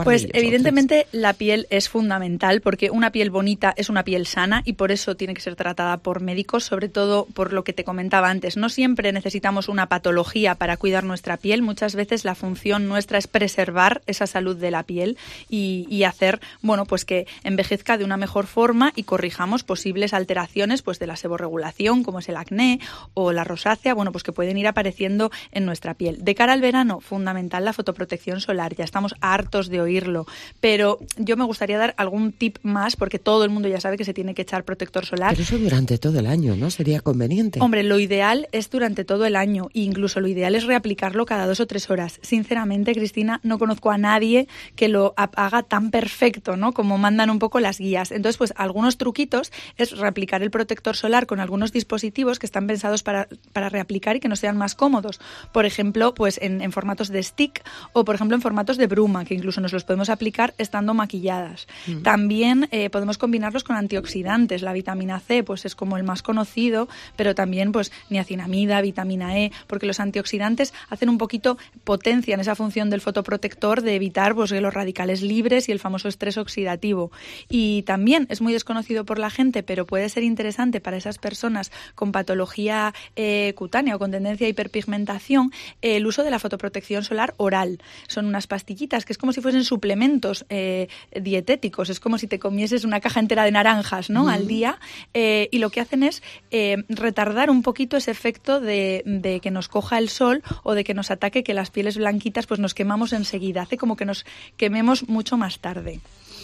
Pues ellos, evidentemente la piel es fundamental, porque una piel bonita es una piel sana y por eso tiene que ser tratada por médicos, sobre todo por lo que te comentaba antes. No siempre necesitamos una patología para cuidar nuestra piel. Muchas veces la función nuestra es preservar esa salud de la piel y hacer, bueno, pues que envejezca de una mejor forma y corrijamos posibles alteraciones pues de la seborregulación, como es el acné o la rosácea, bueno, pues que pueden ir apareciendo en nuestra piel. De cara al verano, fundamental la fotoprotección solar. Ya estamos hartos de oírlo, pero yo me gustaría dar algún tip más, porque todo el mundo ya sabe que se tiene que echar protector solar. Pero eso durante todo el año, ¿no? Sería conveniente. Hombre, lo ideal es durante todo el año e incluso lo ideal es reaplicarlo cada 2 o 3 horas. Sinceramente, Cristina, no conozco a nadie que lo haga tan perfecto, ¿no? Como mandan un poco las guías. Entonces, pues algunos truquitos es reaplicar el protector solar con algunos dispositivos que están pensados para reaplicar y que nos sean más cómodos. Por ejemplo, pues en formatos de stick o, por ejemplo, en formatos de bruma, que incluso nos los podemos aplicar estando maquilladas. También podemos combinarlos con antioxidantes. La vitamina C pues es como el más conocido, pero también pues niacinamida, vitamina E, porque los antioxidantes hacen un poquito, potencian esa función del fotoprotector de evitar pues los radicales libres y el famoso estrés oxidativo. Y también es muy desconocido por la gente, pero puede ser interesante para esas personas con patología cutánea o con tendencia a hiperpigmentación, el uso de la fotoprotección solar oral. Son unas pastillitas que es como si fuesen suplementos dietéticos, es como si te comieses una caja entera de naranjas, ¿no? Al día, y lo que hacen es retardar un poquito ese efecto de que nos coja el sol o de que nos ataque, que las pieles blanquitas pues nos quemamos enseguida, hace como que nos quememos mucho más tarde.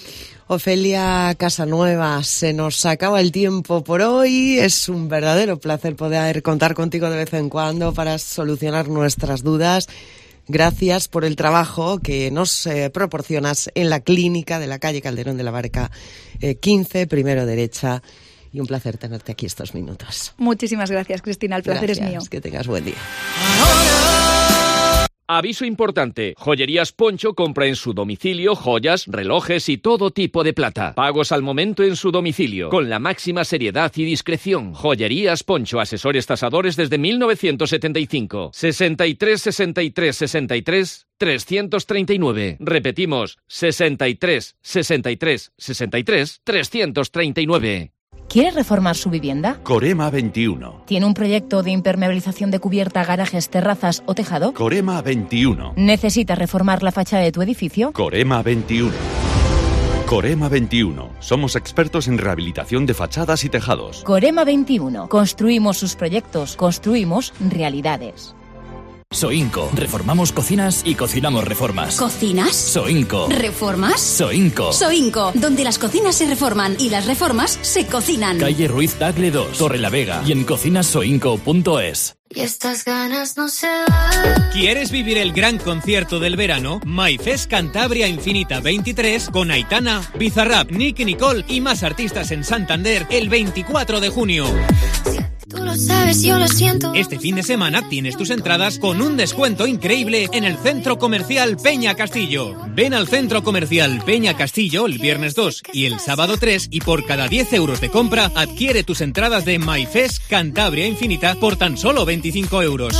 Ofelia Casanueva, se nos acaba el tiempo por hoy. Es un verdadero placer poder contar contigo de vez en cuando para solucionar nuestras dudas. Gracias por el trabajo que nos proporcionas en la clínica de la calle Calderón de la Barca 15, primero derecha. Y un placer tenerte aquí estos minutos. Muchísimas gracias, Cristina. El placer es mío. Que tengas buen día. Aviso importante. Joyerías Poncho compra en su domicilio joyas, relojes y todo tipo de plata. Pagos al momento en su domicilio, con la máxima seriedad y discreción. Joyerías Poncho, asesores tasadores desde 1975. 63 63 63 339. Repetimos, 63 63 63 339. ¿Quiere reformar su vivienda? Corema 21. ¿Tiene un proyecto de impermeabilización de cubierta, garajes, terrazas o tejado? Corema 21. ¿Necesita reformar la fachada de tu edificio? Corema 21. Corema 21. Somos expertos en rehabilitación de fachadas y tejados. Corema 21. Construimos sus proyectos, construimos realidades. Soinco. Reformamos cocinas y cocinamos reformas. ¿Cocinas? Soinco. ¿Reformas? Soinco. Soinco, donde las cocinas se reforman y las reformas se cocinan. Calle Ruiz Tagle 2, Torrelavega y en cocinasoinco.es. Y estas ganas no se van. ¿Quieres vivir el gran concierto del verano? MyFest Cantabria Infinita 23 con Aitana, Bizarrap, Nicky Nicole y más artistas en Santander el 24 de junio. Tú lo sabes, yo lo siento. Este fin de semana tienes tus entradas con un descuento increíble en el Centro Comercial Peña Castillo. Ven al Centro Comercial Peña Castillo el viernes 2 y el sábado 3 y por cada 10 euros de compra adquiere tus entradas de MyFest Cantabria Infinita por tan solo 25 euros.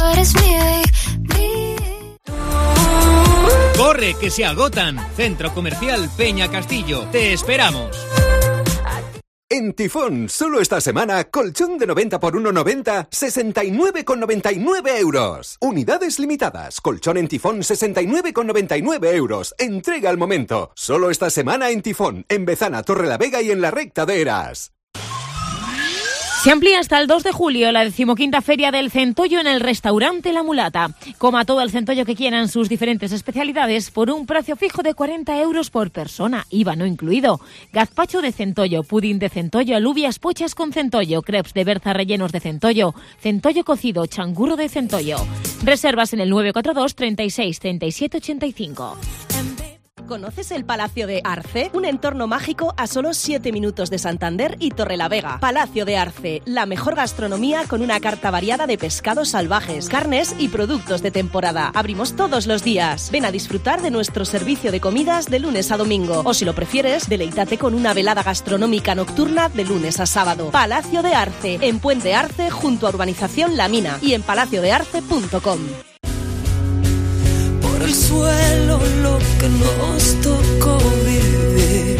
¡Corre, que se agotan! Centro Comercial Peña Castillo. ¡Te esperamos! En Tifón, solo esta semana, colchón de 90 por 1,90, 69,99 euros. Unidades limitadas. Colchón en Tifón, 69,99 euros. Entrega al momento. Solo esta semana en Tifón, en Bezana, Torrelavega y en la Recta de Eras. Se amplía hasta el 2 de julio la 15ª Feria del Centollo en el restaurante La Mulata. Coma todo el centollo que quiera en sus diferentes especialidades por un precio fijo de 40 euros por persona, IVA no incluido. Gazpacho de centollo, pudín de centollo, alubias pochas con centollo, crepes de berza rellenos de centollo, centollo cocido, changurro de centollo. Reservas en el 942 36 37 85. ¿Conoces el Palacio de Arce? Un entorno mágico a solo 7 minutos de Santander y Torrelavega. Palacio de Arce, la mejor gastronomía con una carta variada de pescados salvajes, carnes y productos de temporada. Abrimos todos los días. Ven a disfrutar de nuestro servicio de comidas de lunes a domingo. O si lo prefieres, deleítate con una velada gastronómica nocturna de lunes a sábado. Palacio de Arce, en Puente Arce, junto a Urbanización La Mina y en palaciodearce.com. el suelo lo que nos tocó vivir,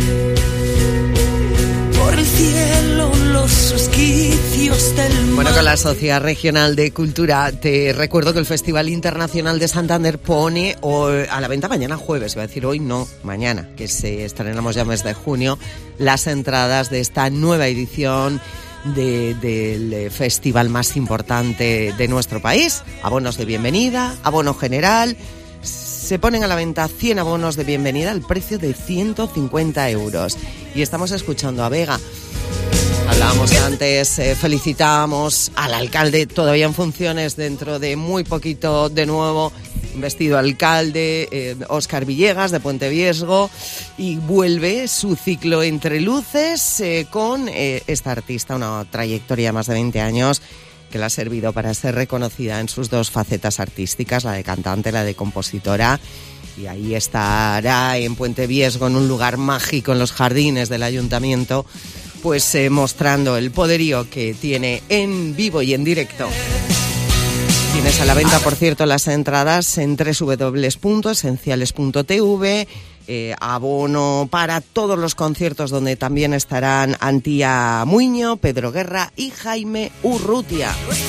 por el cielo los resquicios del mar. Bueno, con la Sociedad Regional de Cultura te recuerdo que el Festival Internacional de Santander pone a la venta mañana jueves, voy a decir hoy no, mañana, que estrenamos ya mes de junio, las entradas de esta nueva edición del festival más importante de nuestro país. Abonos de bienvenida, abono general. Se ponen a la venta 100 abonos de bienvenida al precio de 150 euros. Y estamos escuchando a Vega. Hablábamos antes, felicitamos al alcalde, todavía en funciones, dentro de muy poquito de nuevo investido alcalde, Óscar Villegas de Puente Viesgo, y vuelve su ciclo Entre Luces con esta artista, una trayectoria de más de 20 años que le ha servido para ser reconocida en sus dos facetas artísticas, la de cantante, la de compositora. Y ahí estará en Puente Viesgo, en un lugar mágico en los jardines del ayuntamiento, pues mostrando el poderío que tiene en vivo y en directo. Tienes a la venta, por cierto, las entradas en www.esenciales.tv, abono para todos los conciertos donde también estarán Antía Muiño, Pedro Guerra y Jaime Urrutia.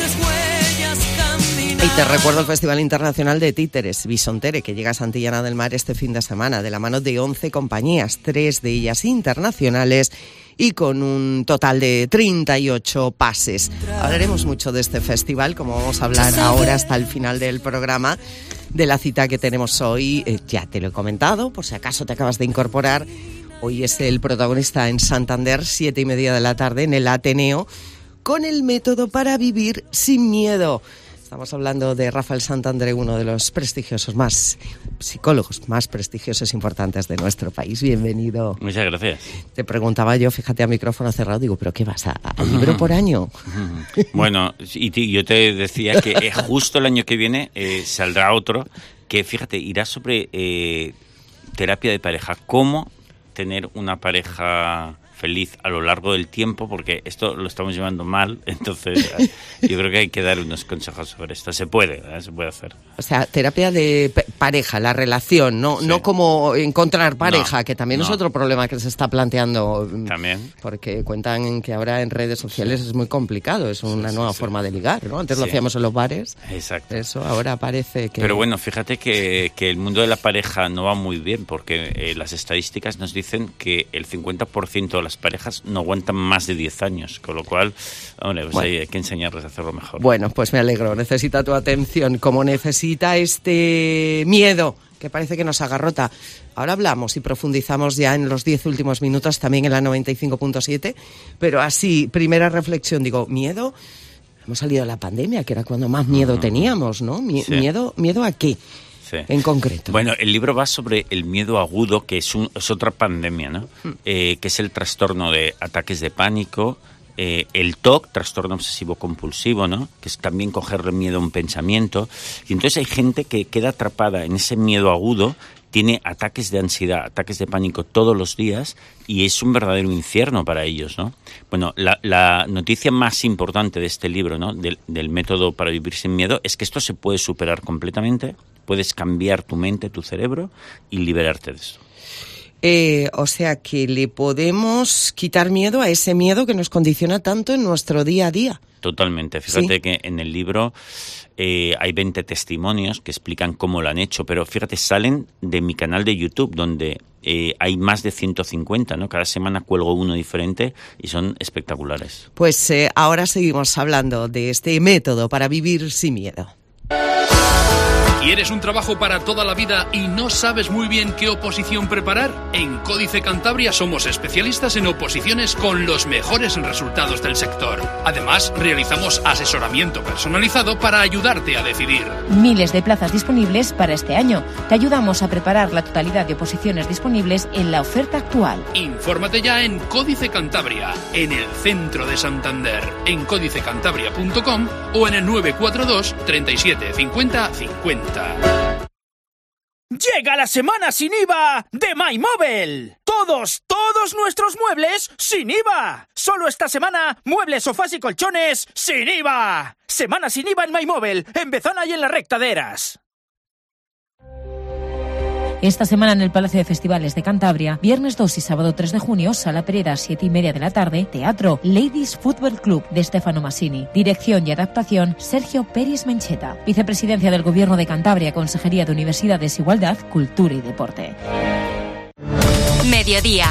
Y te recuerdo el Festival Internacional de Títeres, Bisontere, que llega a Santillana del Mar este fin de semana, de la mano de 11 compañías, 3 de ellas internacionales, y con un total de 38 pases. Hablaremos mucho de este festival, como vamos a hablar ahora hasta el final del programa, de la cita que tenemos hoy. Ya te lo he comentado, por si acaso te acabas de incorporar. Hoy es el protagonista en Santander, 7:30 de la tarde, en el Ateneo, con el método para vivir sin miedo. Estamos hablando de Rafael Santandreu, uno de los psicólogos más prestigiosos e importantes de nuestro país. Bienvenido. Muchas gracias. Te preguntaba yo, fíjate, a micrófono cerrado, digo, ¿pero qué vas? ¿A libro por año? Bueno, y yo te decía que justo el año que viene saldrá otro que, fíjate, irá sobre terapia de pareja. ¿Cómo tener una pareja feliz a lo largo del tiempo? Porque esto lo estamos llevando mal, entonces yo creo que hay que dar unos consejos sobre esto. Se puede, ¿eh? Se puede hacer. O sea, terapia de pareja, la relación, no, sí. No como encontrar pareja, que también es otro problema que se está planteando. También. Porque cuentan que ahora en redes sociales es muy complicado, es una nueva forma de ligar, ¿no? Antes lo hacíamos en los bares. Exacto. Eso ahora parece que... Pero bueno, fíjate que el mundo de la pareja no va muy bien, porque las estadísticas nos dicen que el 50% de las parejas no aguantan más de 10 años, con lo cual, hombre, pues bueno, hay que enseñarles a hacerlo mejor. Bueno, pues me alegro, necesita tu atención, como necesita este miedo que parece que nos agarrota. Ahora hablamos y profundizamos ya en los 10 últimos minutos, también en la 95.7, pero así, primera reflexión, digo, miedo, hemos salido de la pandemia, que era cuando más miedo teníamos, ¿no? Sí. ¿Miedo a qué? Sí. En concreto. Bueno, el libro va sobre el miedo agudo, que es otra pandemia, ¿no? Que es el trastorno de ataques de pánico, el TOC, trastorno obsesivo compulsivo, ¿no? Que es también cogerle miedo a un pensamiento. Y entonces hay gente que queda atrapada en ese miedo agudo, tiene ataques de ansiedad, ataques de pánico todos los días, y es un verdadero infierno para ellos, ¿no? Bueno, la noticia más importante de este libro, ¿no? Del método para vivir sin miedo, es que esto se puede superar completamente. Puedes cambiar tu mente, tu cerebro y liberarte de eso. O sea que le podemos quitar miedo a ese miedo que nos condiciona tanto en nuestro día a día. Totalmente. Fíjate que en el libro hay 20 testimonios que explican cómo lo han hecho, pero fíjate, salen de mi canal de YouTube, donde hay más de 150, ¿no? Cada semana cuelgo uno diferente y son espectaculares. Pues ahora seguimos hablando de este método para vivir sin miedo. ¿Quieres un trabajo para toda la vida y no sabes muy bien qué oposición preparar? En Códice Cantabria somos especialistas en oposiciones con los mejores resultados del sector. Además, realizamos asesoramiento personalizado para ayudarte a decidir. Miles de plazas disponibles para este año. Te ayudamos a preparar la totalidad de oposiciones disponibles en la oferta actual. Infórmate ya en Códice Cantabria, en el centro de Santander, en códicecantabria.com o en el 942 37 50 50. Llega la semana sin IVA de MyMobile. Todos nuestros muebles sin IVA. Solo esta semana, muebles, sofás y colchones sin IVA. Semana sin IVA en MyMobile, en Bezana y en la Recta de Eras. Esta semana en el Palacio de Festivales de Cantabria, viernes 2 y sábado 3 de junio, Sala Pereda, 7:30 de la tarde, teatro Ladies Football Club de Stefano Massini. Dirección y adaptación Sergio Peris Mencheta. Vicepresidencia del Gobierno de Cantabria, Consejería de Universidades, Igualdad, Cultura y Deporte. Mediodía.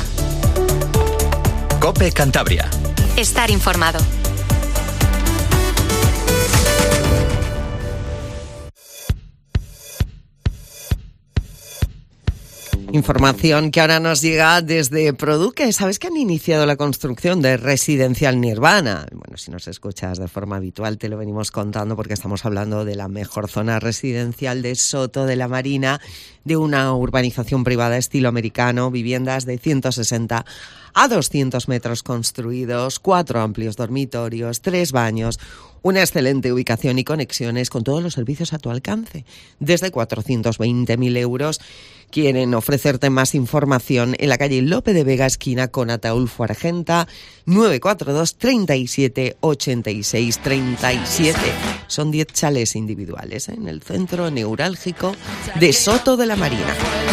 COPE Cantabria. Estar informado. Información que ahora nos llega desde Produque. ¿Sabes que han iniciado la construcción de Residencial Nirvana? Bueno, si nos escuchas de forma habitual te lo venimos contando porque estamos hablando de la mejor zona residencial de Soto de la Marina, de una urbanización privada estilo americano, viviendas de 160 a 200 metros construidos, 4 amplios dormitorios, 3 baños, una excelente ubicación y conexiones con todos los servicios a tu alcance. Desde 420.000 euros. Quieren ofrecerte más información en la calle Lope de Vega, esquina con Ataulfo Argenta, 942 37 86 37. Son 10 chalés individuales en el centro neurálgico de Soto de la Marina.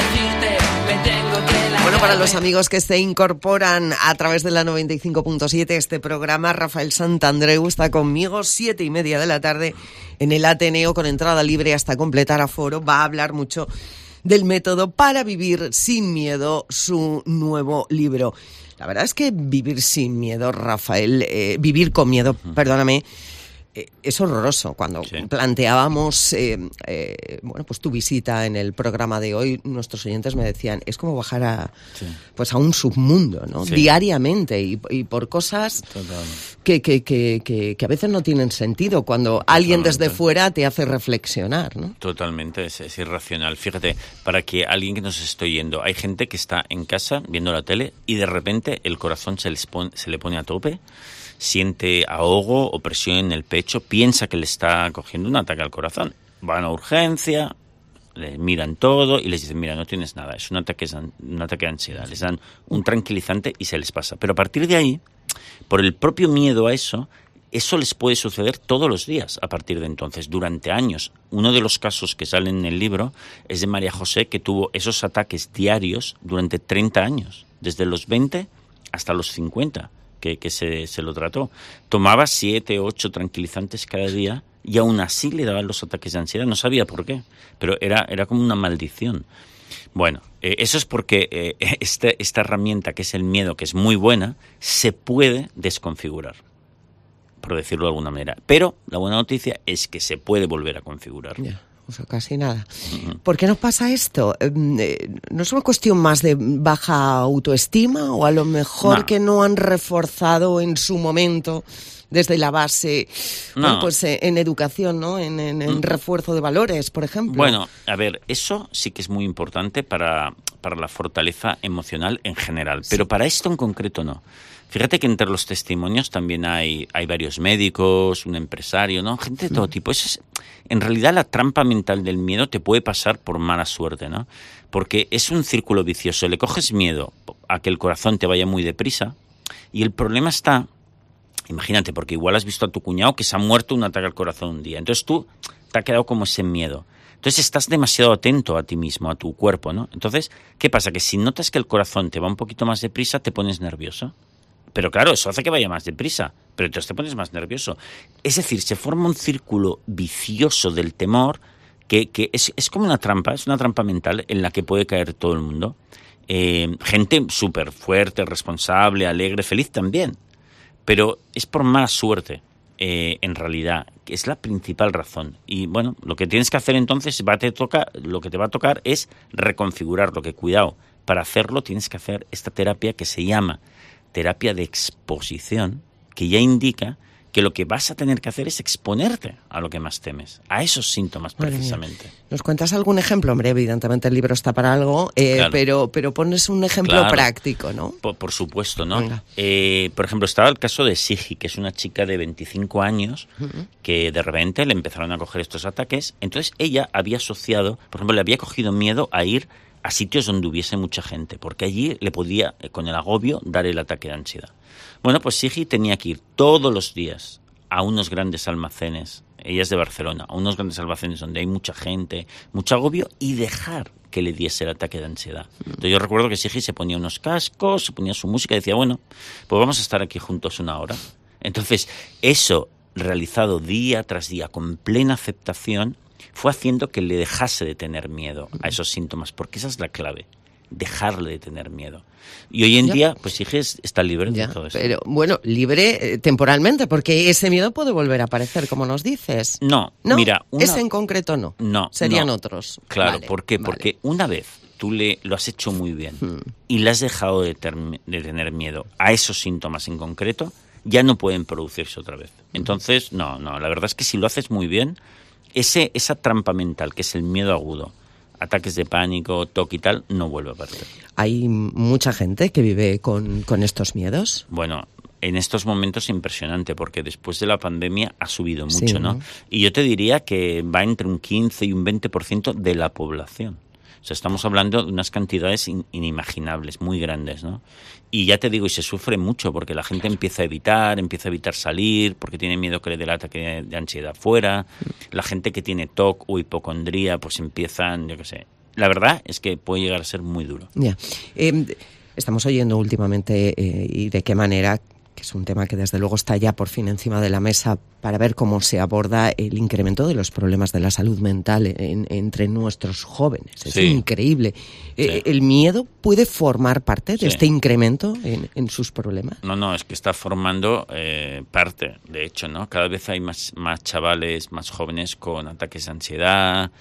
Bueno, para los amigos que se incorporan a través de la 95.7 este programa, Rafael Santandreu está conmigo, 7:30 de la tarde en el Ateneo con entrada libre hasta completar aforo. Va a hablar mucho del método para vivir sin miedo, su nuevo libro. La verdad es que vivir sin miedo, Rafael, vivir con miedo, perdóname, es horroroso. Cuando planteábamos bueno, pues tu visita en el programa de hoy, nuestros oyentes me decían, es como bajar a un submundo, ¿no? Sí. Diariamente y por cosas que a veces no tienen sentido cuando alguien desde fuera te hace reflexionar, ¿no? Totalmente, es irracional. Fíjate, para que alguien que nos esté oyendo, hay gente que está en casa viendo la tele y de repente el corazón se le pone a tope, siente ahogo o presión en el pecho, piensa que le está cogiendo un ataque al corazón. Van a urgencia, le miran todo y les dicen, mira, no tienes nada, es un ataque de ansiedad. Les dan un tranquilizante y se les pasa. Pero a partir de ahí, por el propio miedo a eso les puede suceder todos los días a partir de entonces, durante años. Uno de los casos que salen en el libro es de María José, que tuvo esos ataques diarios durante 30 años, desde los 20 hasta los 50. Que se lo trató. Tomaba 7, 8 tranquilizantes cada día y aún así le daban los ataques de ansiedad. No sabía por qué, pero era como una maldición. Bueno, eso es porque esta herramienta que es el miedo, que es muy buena, se puede desconfigurar, por decirlo de alguna manera. Pero la buena noticia es que se puede volver a configurar. Yeah. O sea, casi nada. ¿Por qué nos pasa esto? ¿No es una cuestión más de baja autoestima o a lo mejor que no han reforzado en su momento desde la base, pues en educación, ¿no? En refuerzo de valores, por ejemplo? Bueno, a ver, eso sí que es muy importante para la fortaleza emocional en general, pero para esto en concreto no. Fíjate que entre los testimonios también hay varios médicos, un empresario, ¿no? Gente de todo tipo. En realidad la trampa mental del miedo te puede pasar por mala suerte, ¿no? Porque es un círculo vicioso. Le coges miedo a que el corazón te vaya muy deprisa y el problema está, imagínate, porque igual has visto a tu cuñado que se ha muerto un ataque al corazón un día. Entonces tú te ha quedado como ese miedo. Entonces estás demasiado atento a ti mismo, a tu cuerpo, ¿no? Entonces, ¿qué pasa? Que si notas que el corazón te va un poquito más deprisa, te pones nervioso. Pero claro, eso hace que vaya más deprisa, pero entonces te pones más nervioso. Es decir, se forma un círculo vicioso del temor que es como una trampa, es una trampa mental en la que puede caer todo el mundo. Gente súper fuerte, responsable, alegre, feliz también, pero es por mala suerte, en realidad, que es la principal razón. Y bueno, lo que tienes que hacer entonces, lo que te va a tocar es reconfigurarlo, que cuidado, para hacerlo tienes que hacer esta terapia que se llama terapia de exposición, que ya indica que lo que vas a tener que hacer es exponerte a lo que más temes, a esos síntomas precisamente. ¿Nos cuentas algún ejemplo? Hombre, evidentemente el libro está para algo, claro, pero pones un ejemplo práctico, ¿no? Por supuesto, ¿no? Por ejemplo, estaba el caso de Sigi, que es una chica de 25 años que de repente le empezaron a coger estos ataques. Entonces ella había asociado, por ejemplo, le había cogido miedo a ir a sitios donde hubiese mucha gente, porque allí le podía, con el agobio, dar el ataque de ansiedad. Bueno, pues Sigi tenía que ir todos los días a unos grandes almacenes ella es de Barcelona, a unos grandes almacenes donde hay mucha gente, mucho agobio, y dejar que le diese el ataque de ansiedad. Entonces yo recuerdo que Sigi se ponía unos cascos, se ponía su música y decía, bueno, pues vamos a estar aquí juntos una hora. Entonces eso, realizado día tras día con plena aceptación, fue haciendo que le dejase de tener miedo a esos síntomas, porque esa es la clave, dejarle de tener miedo. Y hoy en día, pues Sigi está libre de todo eso. Pero bueno, libre temporalmente, porque ese miedo puede volver a aparecer, como nos dices. No, mira... Ese en concreto no. No. Serían otros. Claro, vale, ¿por qué? vale. Porque una vez tú lo has hecho muy bien y le has dejado de tener miedo a esos síntomas en concreto, ya no pueden producirse otra vez. Entonces, no, la verdad es que si lo haces muy bien, esa trampa mental, que es el miedo agudo, ataques de pánico, TOC y tal, no vuelve a aparecer. ¿Hay mucha gente que vive con estos miedos? Bueno, en estos momentos es impresionante, porque después de la pandemia ha subido mucho, ¿no? Y yo te diría que va entre un 15 y un 20% de la población. O sea, estamos hablando de unas cantidades inimaginables, muy grandes, ¿no? Y ya te digo, y se sufre mucho, porque la gente empieza a evitar salir, porque tiene miedo que le dé el ataque de ansiedad fuera. La gente que tiene TOC o hipocondría, pues empiezan, yo qué sé. La verdad es que puede llegar a ser muy duro. Ya. Estamos oyendo últimamente, y de qué manera, que es un tema que desde luego está ya por fin encima de la mesa para ver cómo se aborda el incremento de los problemas de la salud mental entre nuestros jóvenes. Es increíble. ¿El miedo puede formar parte de este incremento en sus problemas? No, es que está formando parte, de hecho, ¿no? Cada vez hay más chavales, más jóvenes con ataques de ansiedad.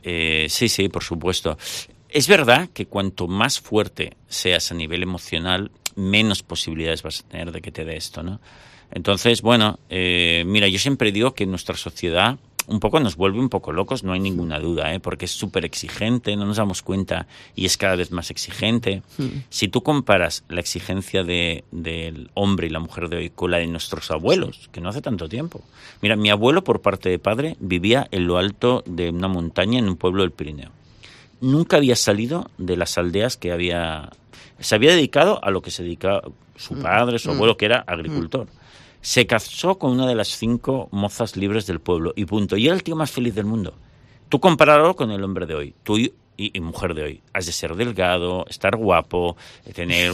Sí, por supuesto. Es verdad que cuanto más fuerte seas a nivel emocional, menos posibilidades vas a tener de que te dé esto, ¿no? Entonces, bueno, mira, yo siempre digo que nuestra sociedad un poco nos vuelve un poco locos, no hay ninguna duda, porque es súper exigente, no nos damos cuenta y es cada vez más exigente. Si tú comparas la exigencia del hombre y la mujer de hoy con la de nuestros abuelos, que no hace tanto tiempo. Mira, mi abuelo, por parte de padre, vivía en lo alto de una montaña en un pueblo del Pirineo. Nunca había salido de las aldeas que había... Se había dedicado a lo que se dedicaba su padre, su abuelo, que era agricultor. Se casó con una de las 5 mozas libres del pueblo y punto. Y era el tío más feliz del mundo. Tú compáralo con el hombre de hoy, tú y mujer de hoy. Has de ser delgado, estar guapo, tener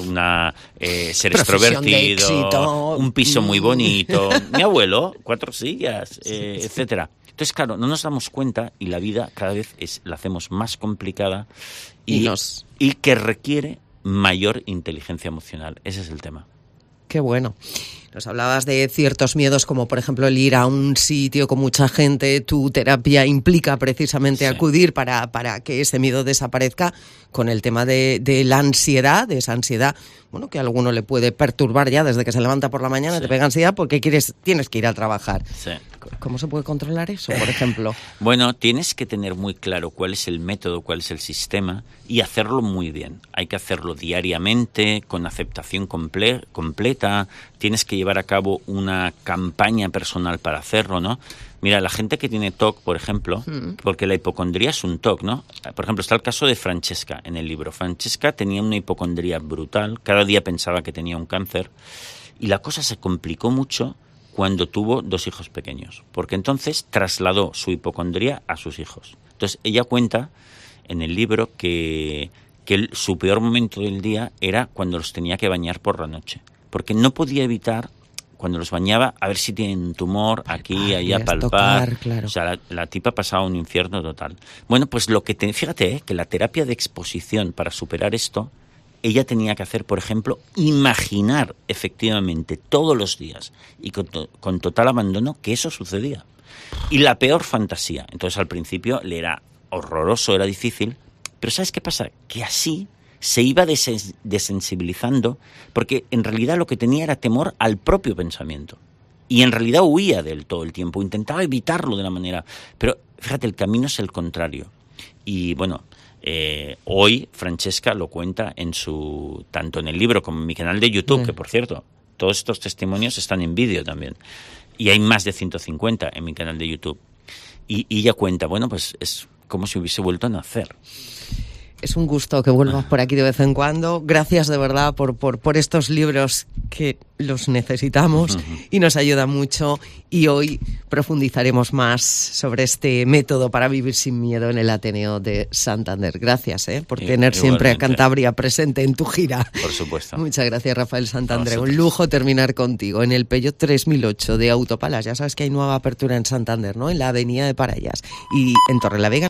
ser extrovertido, un piso muy bonito. Mi abuelo, 4 sillas, etcétera. Entonces, claro, no nos damos cuenta y la vida cada vez la hacemos más complicada y que requiere mayor inteligencia emocional. Ese es el tema. Qué bueno. Nos hablabas de ciertos miedos, como por ejemplo el ir a un sitio con mucha gente. Tu terapia implica precisamente acudir para que ese miedo desaparezca, con el tema de la ansiedad, de esa ansiedad, bueno, que a alguno le puede perturbar ya desde que se levanta por la mañana, te pega ansiedad porque tienes que ir a trabajar. Sí. ¿Cómo se puede controlar eso, por ejemplo? Bueno, tienes que tener muy claro cuál es el método, cuál es el sistema y hacerlo muy bien. Hay que hacerlo diariamente, con aceptación completa. Tienes que llevar a cabo una campaña personal para hacerlo, ¿no? Mira, la gente que tiene TOC, por ejemplo, porque la hipocondría es un TOC, ¿no? Por ejemplo, está el caso de Francesca en el libro. Francesca tenía una hipocondría brutal, cada día pensaba que tenía un cáncer y la cosa se complicó mucho cuando tuvo 2 hijos pequeños, porque entonces trasladó su hipocondría a sus hijos. Entonces, ella cuenta en el libro que su peor momento del día era cuando los tenía que bañar por la noche, porque no podía evitar, cuando los bañaba, a ver si tienen un tumor, aquí, allá, palpar. Claro. O sea, la tipa pasaba un infierno total. Bueno, pues fíjate, que la terapia de exposición para superar esto, ella tenía que hacer, por ejemplo, imaginar efectivamente todos los días y con total abandono que eso sucedía. Y la peor fantasía. Entonces, al principio le era horroroso, era difícil, pero ¿sabes qué pasa? Que así se iba desensibilizando, porque en realidad lo que tenía era temor al propio pensamiento. Y en realidad huía de él todo el tiempo, intentaba evitarlo de la manera... Pero fíjate, el camino es el contrario. Y bueno, hoy Francesca lo cuenta tanto en el libro como en mi canal de YouTube, que por cierto, todos estos testimonios están en vídeo también. Y hay más de 150 en mi canal de YouTube. Y ella cuenta, bueno, pues es como si hubiese vuelto a nacer. es un gusto que vuelvas por aquí de vez en cuando. Gracias de verdad por estos libros que los necesitamos y nos ayudan mucho. Y hoy profundizaremos más sobre este método para vivir sin miedo en el Ateneo de Santander. Gracias por tener siempre a Cantabria presente en tu gira. Por supuesto. Muchas gracias, Rafael Santandreu. Un lujo terminar contigo en el Peugeot 3008 de Autopalas. Ya sabes que hay nueva apertura en Santander, ¿no? En la avenida de Parallas y en Torrelavega.